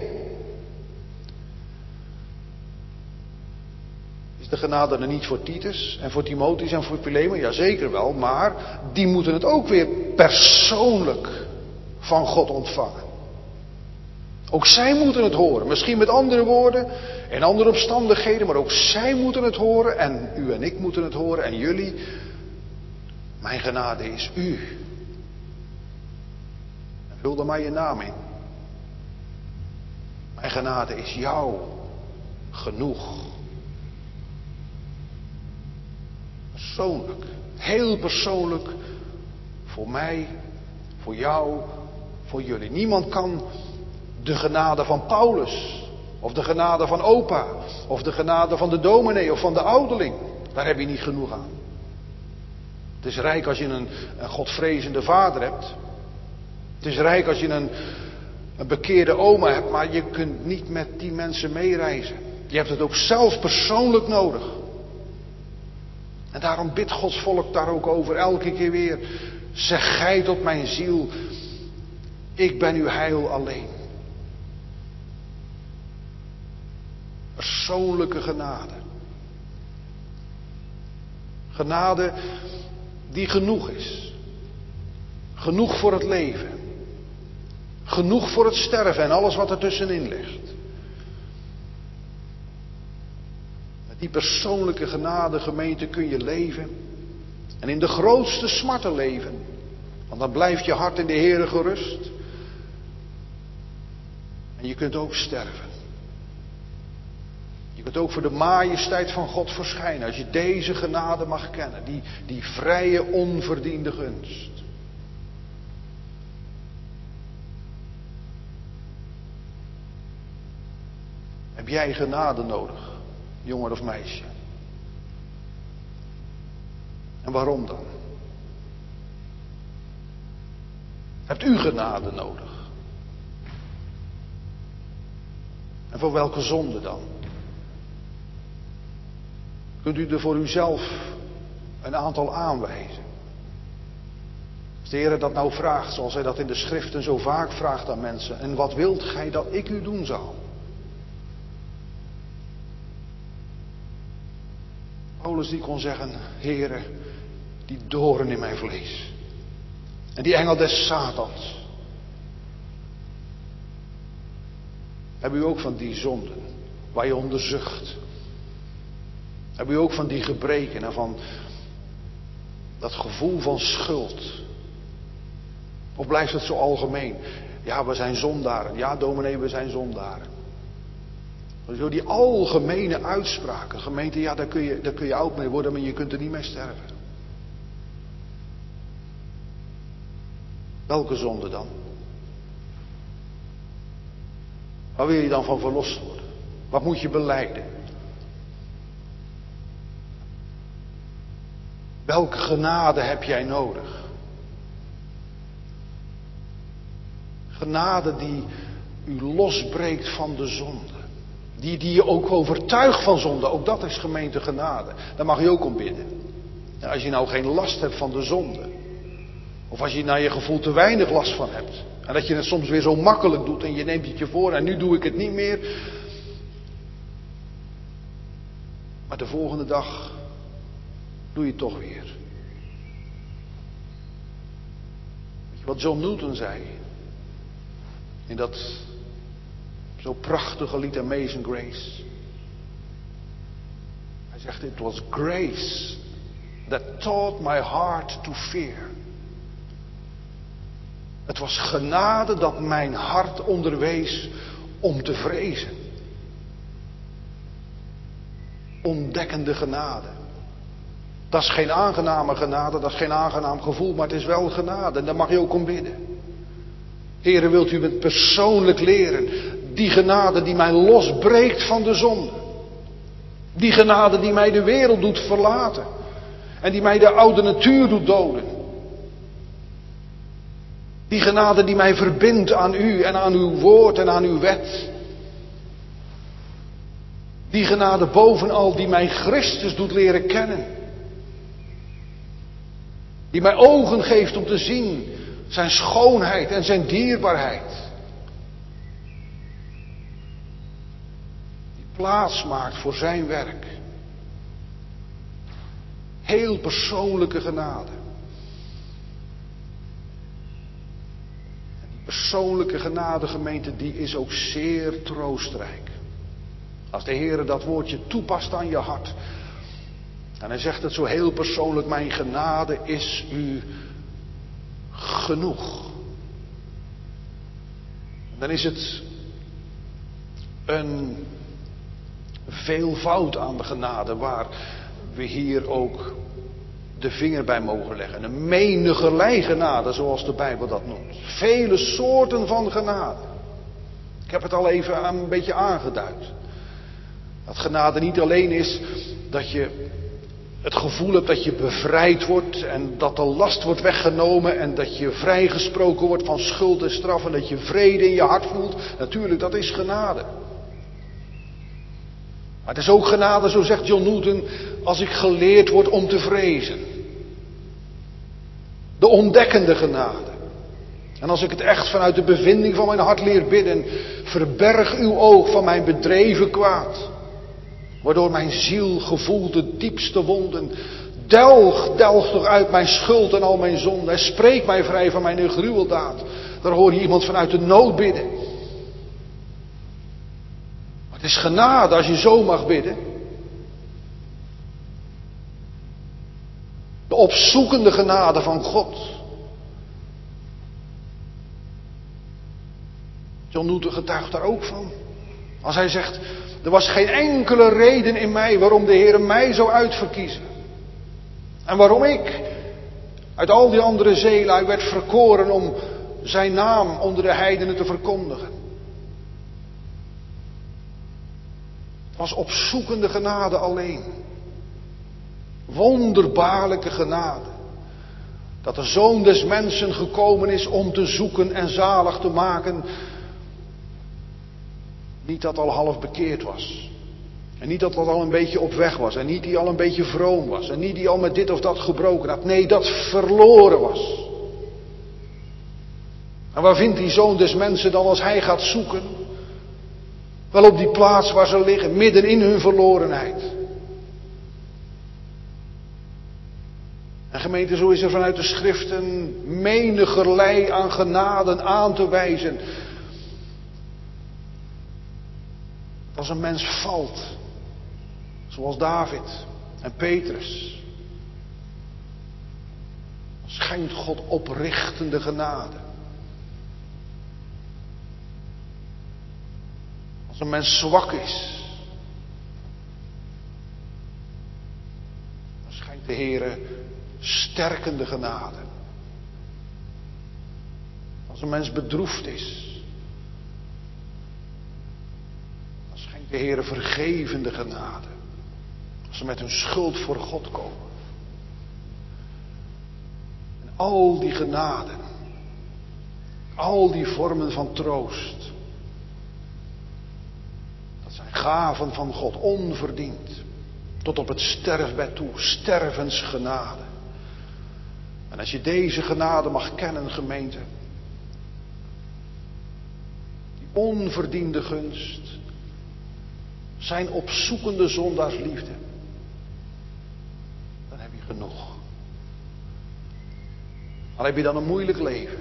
Speaker 1: Is de genade er niet voor Titus en voor Timotheus en voor Philemon? Jazeker wel, maar die moeten het ook weer persoonlijk van God ontvangen. Ook zij moeten het horen. Misschien met andere woorden, in andere omstandigheden, maar ook zij moeten het horen. En u en ik moeten het horen en jullie. Mijn genade is u. En vul er maar je naam in. Mijn genade is jou genoeg. Persoonlijk. Heel persoonlijk. Voor mij, voor jou, voor jullie. Niemand kan de genade van Paulus, of de genade van opa, of de genade van de dominee of van de ouderling. Daar heb je niet genoeg aan. Het is rijk als je een godvrezende vader hebt. Het is rijk als je een bekeerde oma hebt, maar je kunt niet met die mensen meereizen. Je hebt het ook zelf persoonlijk nodig. En daarom bidt Gods volk daar ook over elke keer weer. Zeg gij tot mijn ziel, ik ben uw heil alleen. Persoonlijke genade. Genade die genoeg is. Genoeg voor het leven. Genoeg voor het sterven en alles wat er tussenin ligt. Met die persoonlijke genade, gemeente, kun je leven. En in de grootste smarten leven. Want dan blijft je hart in de Heere gerust. En je kunt ook sterven. Je kunt ook voor de majesteit van God verschijnen. Als je deze genade mag kennen. Die vrije, onverdiende gunst. Heb jij genade nodig, jongen of meisje? En waarom dan? Hebt u genade nodig? En voor welke zonde dan? Kunt u er voor uzelf een aantal aanwijzen? Als de Heer dat nou vraagt, zoals hij dat in de schriften zo vaak vraagt aan mensen. En wat wilt gij dat ik u doen zal? Paulus die kon zeggen, Heere, die doorn in mijn vlees. En die engel des Satans. Heb u ook van die zonden waar je onder zucht? Heb u ook van die gebreken en van dat gevoel van schuld? Of blijft het zo algemeen? Ja, we zijn zondaren. Ja, dominee, we zijn zondaren. Zo die algemene uitspraken. Gemeente, ja, daar kun je oud mee worden, maar je kunt er niet mee sterven. Welke zonde dan? Waar wil je dan van verlost worden? Wat moet je belijden? Welke genade heb jij nodig? Genade die u losbreekt van de zonde. Die je ook overtuigt van zonde. Ook dat is gemeente genade. Daar mag je ook om bidden. En als je nou geen last hebt van de zonde. Of als je naar je gevoel te weinig last van hebt. En dat je het soms weer zo makkelijk doet. En je neemt het je voor. En nu doe ik het niet meer. Maar de volgende dag doe je het toch weer. Weet je wat John Newton zei? In dat zo prachtige lied Amazing Grace. Hij zegt, it was grace that taught my heart to fear. Het was genade dat mijn hart onderwees om te vrezen. Ontdekkende genade. Dat is geen aangename genade, dat is geen aangenaam gevoel, maar het is wel genade. En daar mag je ook om bidden. Heere, wilt u het persoonlijk leren? Die genade die mij losbreekt van de zonde. Die genade die mij de wereld doet verlaten. En die mij de oude natuur doet doden. Die genade die mij verbindt aan u en aan uw woord en aan uw wet. Die genade bovenal die mij Christus doet leren kennen. Die mij ogen geeft om te zien zijn schoonheid en zijn dierbaarheid. Die plaats maakt voor zijn werk. Heel persoonlijke genade. En die persoonlijke genade, gemeente, die is ook zeer troostrijk. Als de Heer dat woordje toepast aan je hart. En hij zegt het zo heel persoonlijk: mijn genade is u genoeg. En dan is het een veelvoud aan de genade waar we hier ook de vinger bij mogen leggen. Een menigerlei genade, zoals de Bijbel dat noemt. Vele soorten van genade. Ik heb het al even een beetje aangeduid. Dat genade niet alleen is dat je het gevoel hebt dat je bevrijd wordt en dat de last wordt weggenomen en dat je vrijgesproken wordt van schuld en straf en dat je vrede in je hart voelt. Natuurlijk, dat is genade. Maar het is ook genade, zo zegt John Newton, als ik geleerd word om te vrezen. De ontdekkende genade. En als ik het echt vanuit de bevinding van mijn hart leer bidden, verberg uw oog van mijn bedreven kwaad. Waardoor mijn ziel gevoelt de diepste wonden. Delg toch uit mijn schuld en al mijn zonden. En spreek mij vrij van mijn gruweldaad. Daar hoor je iemand vanuit de nood bidden. Maar het is genade als je zo mag bidden. De opzoekende genade van God. John Newton getuigt daar ook van. Als hij zegt, er was geen enkele reden in mij waarom de Heer mij zou uitverkiezen. En waarom ik uit al die andere zeelui werd verkoren om zijn naam onder de heidenen te verkondigen. Het was opzoekende genade alleen. Wonderbaarlijke genade. Dat de Zoon des Mensen gekomen is om te zoeken en zalig te maken. Niet dat al half bekeerd was. En niet dat al een beetje op weg was. En niet die al een beetje vroom was. En niet die al met dit of dat gebroken had. Nee, dat verloren was. En waar vindt die Zoon des Mensen dan als hij gaat zoeken? Wel op die plaats waar ze liggen. Midden in hun verlorenheid. En gemeente, zo is er vanuit de schriften menigerlei aan genaden aan te wijzen. Als een mens valt, zoals David en Petrus, schenkt God oprichtende genade. Als een mens zwak is, dan schenkt de Heere sterkende genade. Als een mens bedroefd is, de Heere vergevende genade. Als ze met hun schuld voor God komen. En al die genaden. Al die vormen van troost. Dat zijn gaven van God, onverdiend. Tot op het sterfbed toe, stervensgenade. En als je deze genade mag kennen, gemeente. Die onverdiende gunst. Zijn opzoekende zondaarsliefde. Dan heb je genoeg. Al heb je dan een moeilijk leven.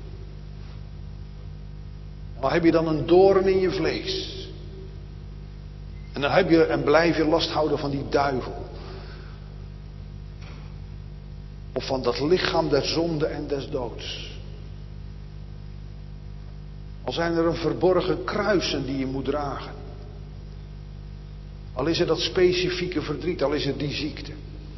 Speaker 1: Al heb je dan een doorn in je vlees. En dan heb je en blijf je last houden van die duivel. Of van dat lichaam der zonde en des doods. Al zijn er een verborgen kruisen die je moet dragen. Al is er dat specifieke verdriet, al is er die ziekte.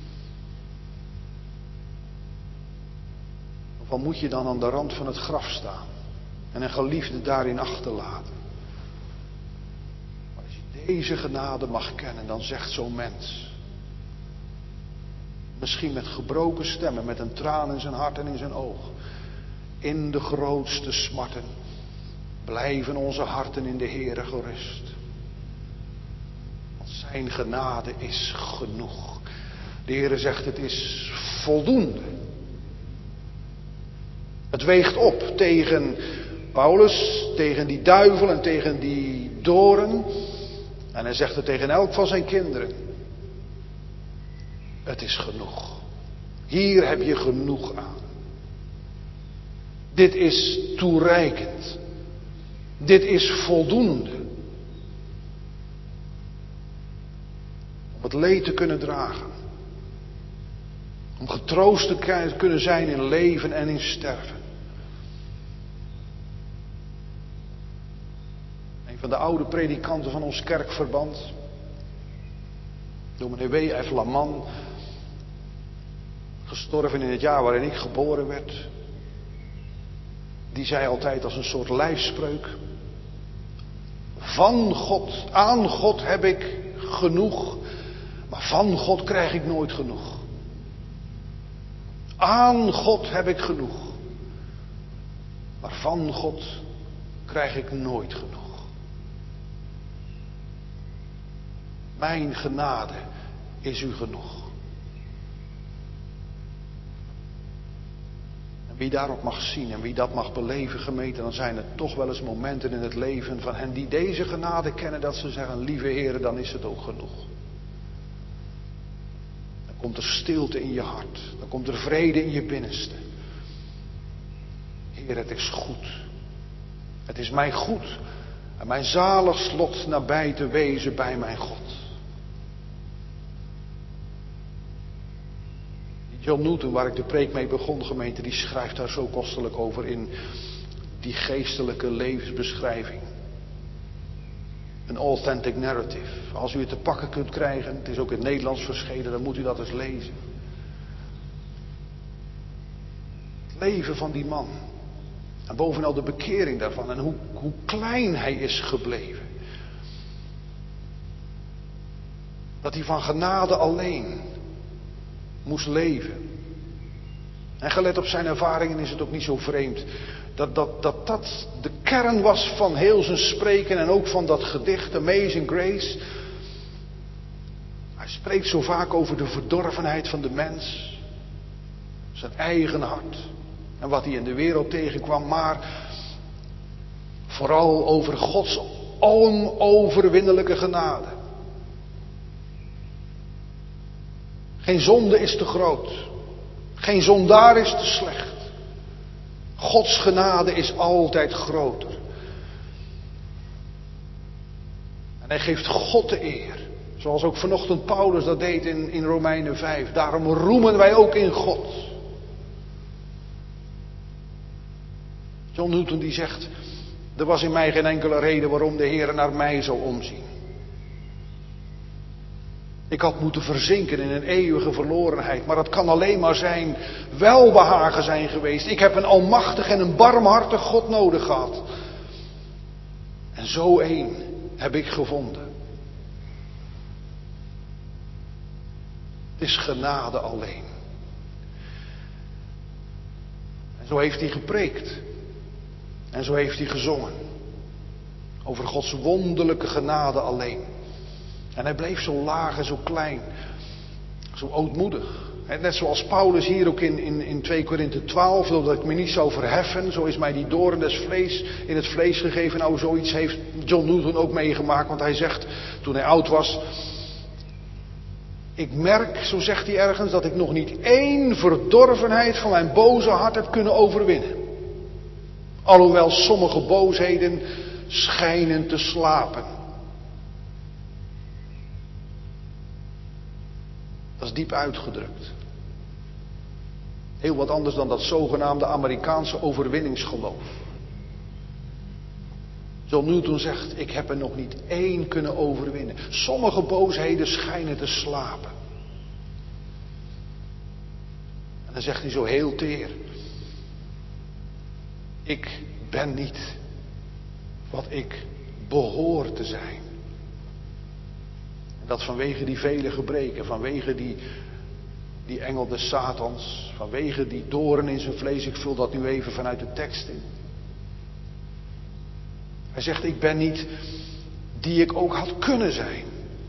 Speaker 1: Of al moet je dan aan de rand van het graf staan en een geliefde daarin achterlaten. Maar als je deze genade mag kennen, dan zegt zo'n mens, misschien met gebroken stemmen, met een traan in zijn hart en in zijn oog, in de grootste smarten blijven onze harten in de Heere gerust. Want zijn genade is genoeg. De Heere zegt, het is voldoende. Het weegt op tegen Paulus, tegen die duivel en tegen die doren. En hij zegt het tegen elk van zijn kinderen. Het is genoeg. Hier heb je genoeg aan. Dit is toereikend. Dit is voldoende. Om het leed te kunnen dragen. Om getroost te kunnen zijn in leven en in sterven. Een van de oude predikanten van ons kerkverband, dominee W.F. Laman, gestorven in het jaar waarin ik geboren werd, die zei altijd als een soort lijfspreuk: van God, aan God heb ik genoeg, maar van God krijg ik nooit genoeg. Aan God heb ik genoeg, maar van God krijg ik nooit genoeg. Mijn genade is u genoeg. En wie daarop mag zien en wie dat mag beleven, gemeente, dan zijn er toch wel eens momenten in het leven van hen die deze genade kennen, dat ze zeggen: lieve Heere, dan is het ook genoeg. Dan komt er stilte in je hart. Dan komt er vrede in je binnenste. Heer, het is goed. Het is mij goed. En mijn zalig lot nabij te wezen bij mijn God. John Newton, waar ik de preek mee begon, gemeente, die schrijft daar zo kostelijk over in die geestelijke levensbeschrijving. Een authentic narrative. Als u het te pakken kunt krijgen, het is ook in het Nederlands verschenen, dan moet u dat eens lezen. Het leven van die man. En bovenal de bekering daarvan. En hoe klein hij is gebleven. Dat hij van genade alleen moest leven. En gelet op zijn ervaringen is het ook niet zo vreemd dat de kern was van heel zijn spreken en ook van dat gedicht Amazing Grace. Hij spreekt zo vaak over de verdorvenheid van de mens, zijn eigen hart en wat hij in de wereld tegenkwam, maar vooral over Gods onoverwinnelijke genade. Geen zonde is te groot. Geen zondaar is te slecht. Gods genade is altijd groter. En hij geeft God de eer. Zoals ook vanochtend Paulus dat deed in Romeinen 5. Daarom roemen wij ook in God. John Newton die zegt: er was in mij geen enkele reden waarom de Heer naar mij zou omzien. Ik had moeten verzinken in een eeuwige verlorenheid. Maar het kan alleen maar zijn welbehagen zijn geweest. Ik heb een almachtig en een barmhartig God nodig gehad. En zo één heb ik gevonden. Het is genade alleen. En zo heeft hij gepreekt. En zo heeft hij gezongen. Over Gods wonderlijke genade alleen. En hij bleef zo laag en zo klein. Zo ootmoedig. Net zoals Paulus hier ook in 2 Korinthe 12. Dat ik me niet zou verheffen. Zo is mij die doorn des vlees in het vlees gegeven. Nou, zoiets heeft John Newton ook meegemaakt. Want hij zegt, toen hij oud was: ik merk, zo zegt hij ergens, dat ik nog niet één verdorvenheid van mijn boze hart heb kunnen overwinnen. Alhoewel sommige boosheden schijnen te slapen. Dat is diep uitgedrukt. Heel wat anders dan dat zogenaamde Amerikaanse overwinningsgeloof. John Newton zegt: ik heb er nog niet één kunnen overwinnen. Sommige boosheden schijnen te slapen. En dan zegt hij zo heel teer: ik ben niet wat ik behoor te zijn. Dat vanwege die vele gebreken, vanwege die engel des Satans, vanwege die doorn in zijn vlees, ik vul dat nu even vanuit de tekst in. Hij zegt, ik ben niet die ik ook had kunnen zijn.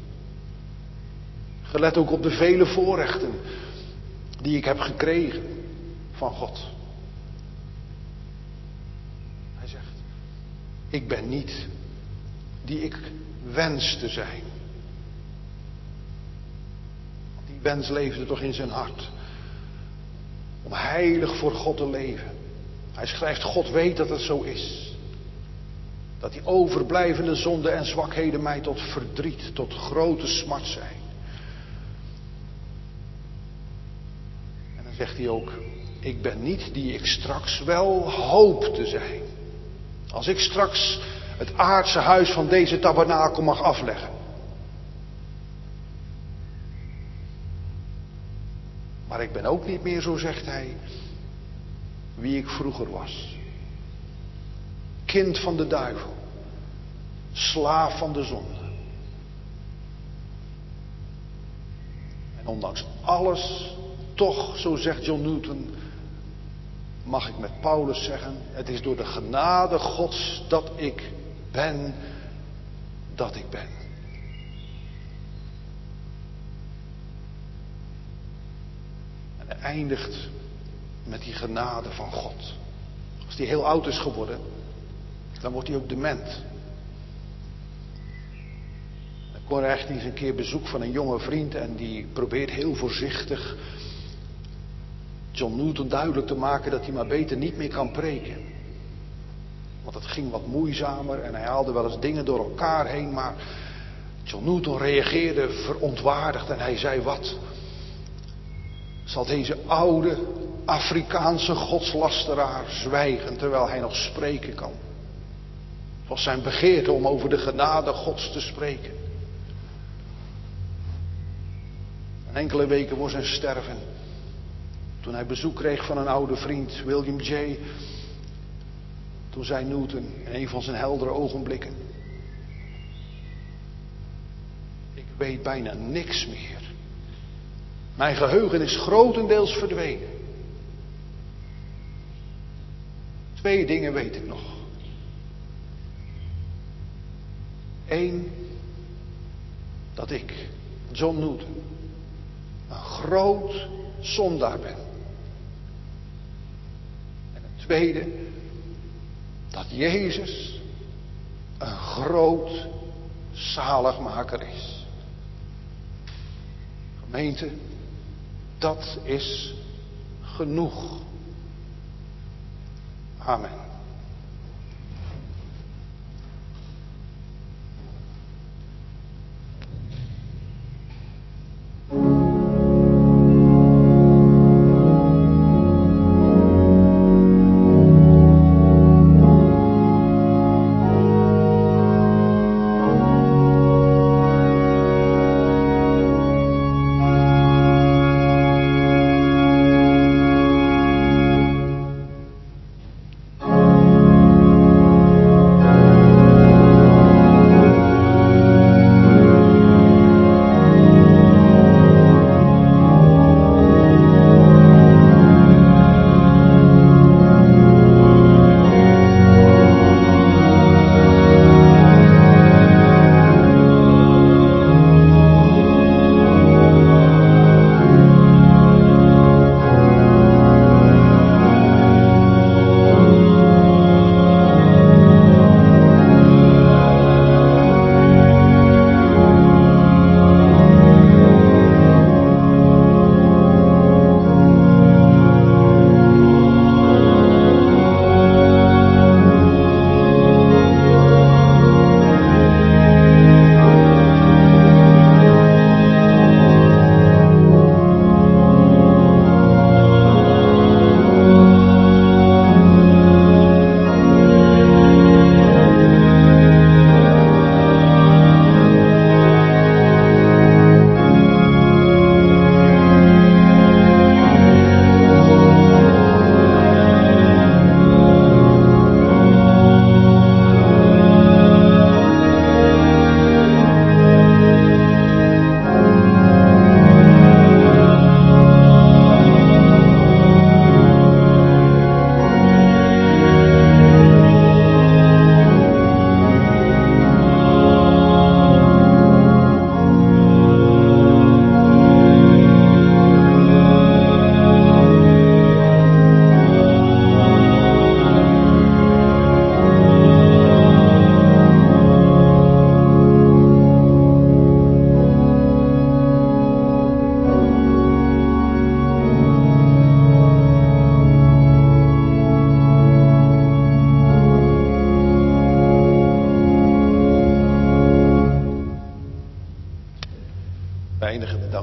Speaker 1: Gelet ook op de vele voorrechten die ik heb gekregen van God. Hij zegt, ik ben niet die ik wens te zijn. Want die wens leefde toch in zijn hart. Om heilig voor God te leven. Hij schrijft, God weet dat het zo is. Dat die overblijvende zonden en zwakheden mij tot verdriet, tot grote smart zijn. En dan zegt hij ook, ik ben niet die ik straks wel hoop te zijn. Als ik straks het aardse huis van deze tabernakel mag afleggen. Maar ik ben ook niet meer, zo zegt hij, wie ik vroeger was. Kind van de duivel. Slaaf van de zonde. En ondanks alles, toch, zo zegt John Newton, mag ik met Paulus zeggen, het is door de genade Gods dat ik ben, dat ik ben. En hij eindigt met die genade van God. Als hij heel oud is geworden, dan wordt hij ook dement. Dan krijgt hij eens een keer bezoek van een jonge vriend en die probeert heel voorzichtig John Newton duidelijk te maken dat hij maar beter niet meer kan preken. Want het ging wat moeizamer en hij haalde wel eens dingen door elkaar heen, maar John Newton reageerde verontwaardigd en hij zei, wat zal deze oude Afrikaanse godslasteraar zwijgen terwijl hij nog spreken kan. Het was zijn begeerte om over de genade Gods te spreken. En enkele weken voor zijn sterven, toen hij bezoek kreeg van een oude vriend, William J., toen zei Newton in een van zijn heldere ogenblikken, ik weet bijna niks meer. Mijn geheugen is grotendeels verdwenen. 2 dingen weet ik nog. 1, dat ik, John Newton, een groot zondaar ben. En het tweede, dat Jezus een groot zaligmaker is. Gemeente, dat is genoeg. Amen.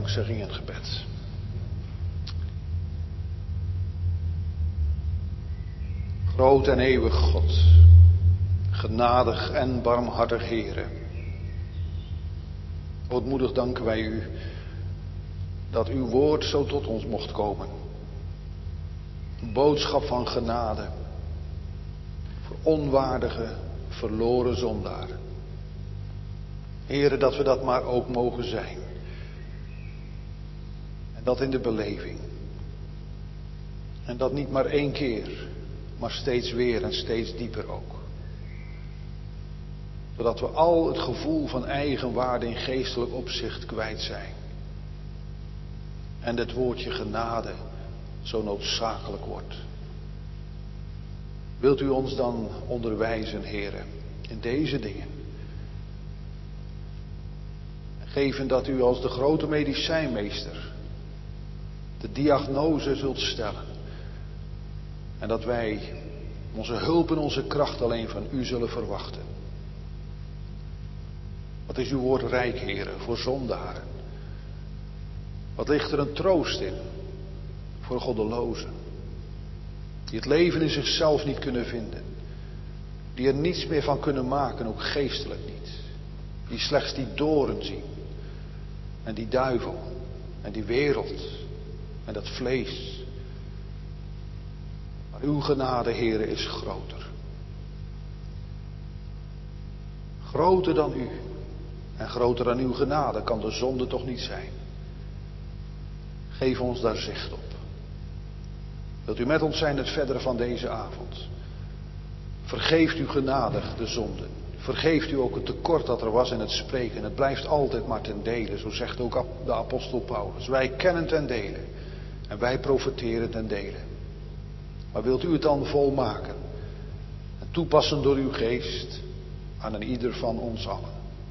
Speaker 1: dankzegging en gebed. Groot en eeuwig God, genadig en barmhartig Heere. Ootmoedig danken wij u dat uw woord zo tot ons mocht komen. Een boodschap van genade voor onwaardige, verloren zondaar. Heere, dat we dat maar ook mogen zijn. En dat in de beleving. En dat niet maar één keer, maar steeds weer en steeds dieper ook. Zodat we al het gevoel van eigenwaarde in geestelijk opzicht kwijt zijn. En het woordje genade zo noodzakelijk wordt. Wilt u ons dan onderwijzen, Heere, in deze dingen? En geven dat u als de grote medicijnmeester de diagnose zult stellen. En dat wij onze hulp en onze kracht alleen van u zullen verwachten. Wat is uw woord rijk, Heere, voor zondaren? Wat ligt er een troost in voor goddelozen? Die het leven in zichzelf niet kunnen vinden. Die er niets meer van kunnen maken, ook geestelijk niet. Die slechts die doren zien. En die duivel. En die wereld. En dat vlees. Maar uw genade, Heere, is groter. Groter dan u. En groter dan uw genade kan de zonde toch niet zijn. Geef ons daar zicht op. Wilt u met ons zijn het verdere van deze avond? Vergeeft u genadig de zonden. Vergeeft u ook het tekort dat er was in het spreken. Het blijft altijd maar ten dele, zo zegt ook de apostel Paulus. Wij kennen ten dele en wij profiteren ten dele. Maar wilt u het dan volmaken en toepassen door uw geest aan een ieder van ons allen?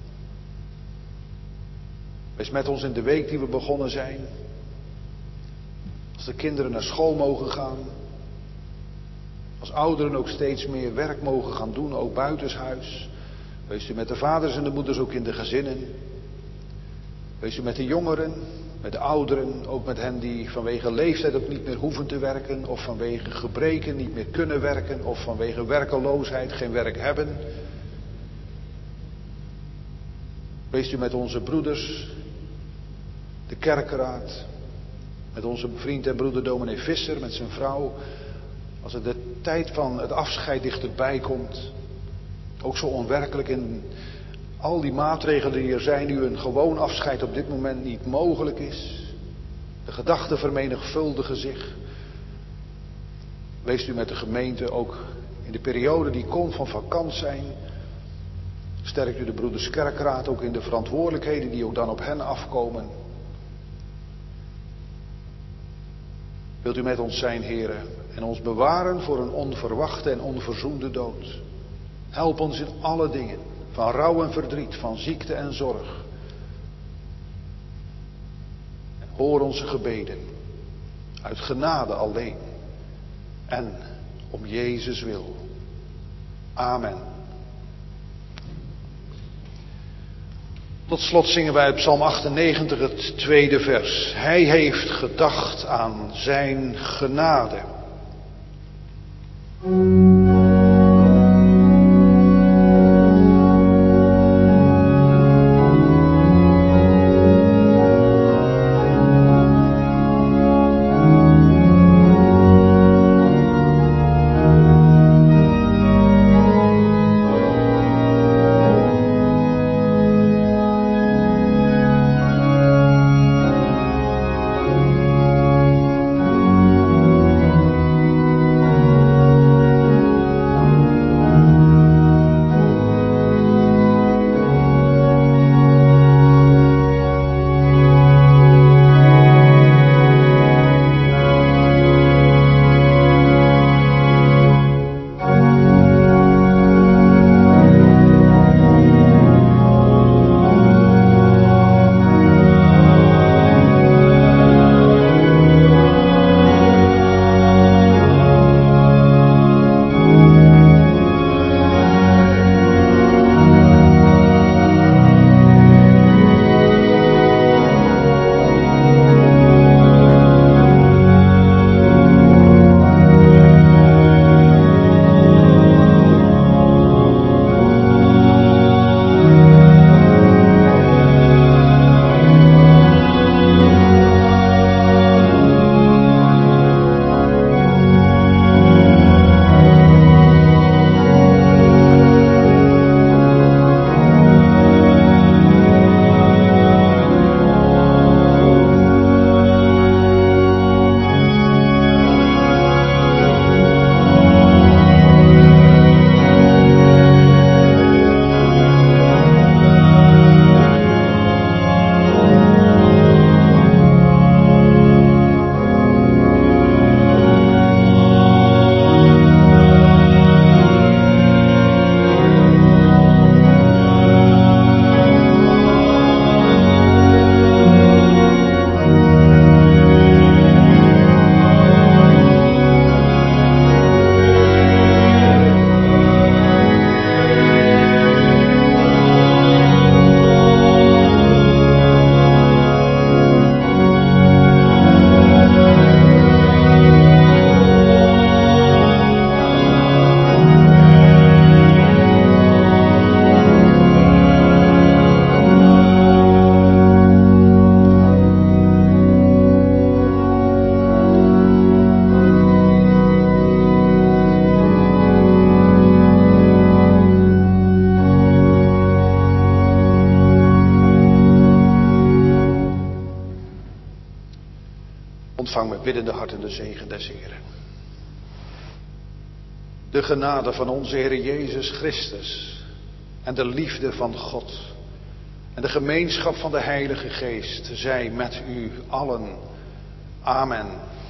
Speaker 1: Wees met ons in de week die we begonnen zijn. Als de kinderen naar school mogen gaan. Als ouderen ook steeds meer werk mogen gaan doen, ook buitenshuis. Wees u met de vaders en de moeders ook in de gezinnen. Wees u met de jongeren, met de ouderen, ook met hen die vanwege leeftijd ook niet meer hoeven te werken. Of vanwege gebreken niet meer kunnen werken. Of vanwege werkeloosheid geen werk hebben. Wees u met onze broeders, de kerkenraad. Met onze vriend en broeder dominee Visser, met zijn vrouw. Als er de tijd van het afscheid dichterbij komt. Ook zo onwerkelijk in al die maatregelen die er zijn. Nu een gewoon afscheid op dit moment niet mogelijk is. De gedachten vermenigvuldigen zich. Wees u met de gemeente ook in de periode die komt van vakant zijn. Sterkt u de broeders kerkraad ook in de verantwoordelijkheden die ook dan op hen afkomen. Wilt u met ons zijn, Heere, en ons bewaren voor een onverwachte en onverzoende dood. Help ons in alle dingen, van rouw en verdriet, van ziekte en zorg. En hoor onze gebeden, uit genade alleen, en om Jezus wil. Amen. Tot slot zingen wij Psalm 98, het tweede vers. Hij heeft gedacht aan zijn genade. ontvang met biddende harten de zegen des Heren. De genade van onze Heer Jezus Christus en de liefde van God en de gemeenschap van de Heilige Geest zij met u allen. Amen.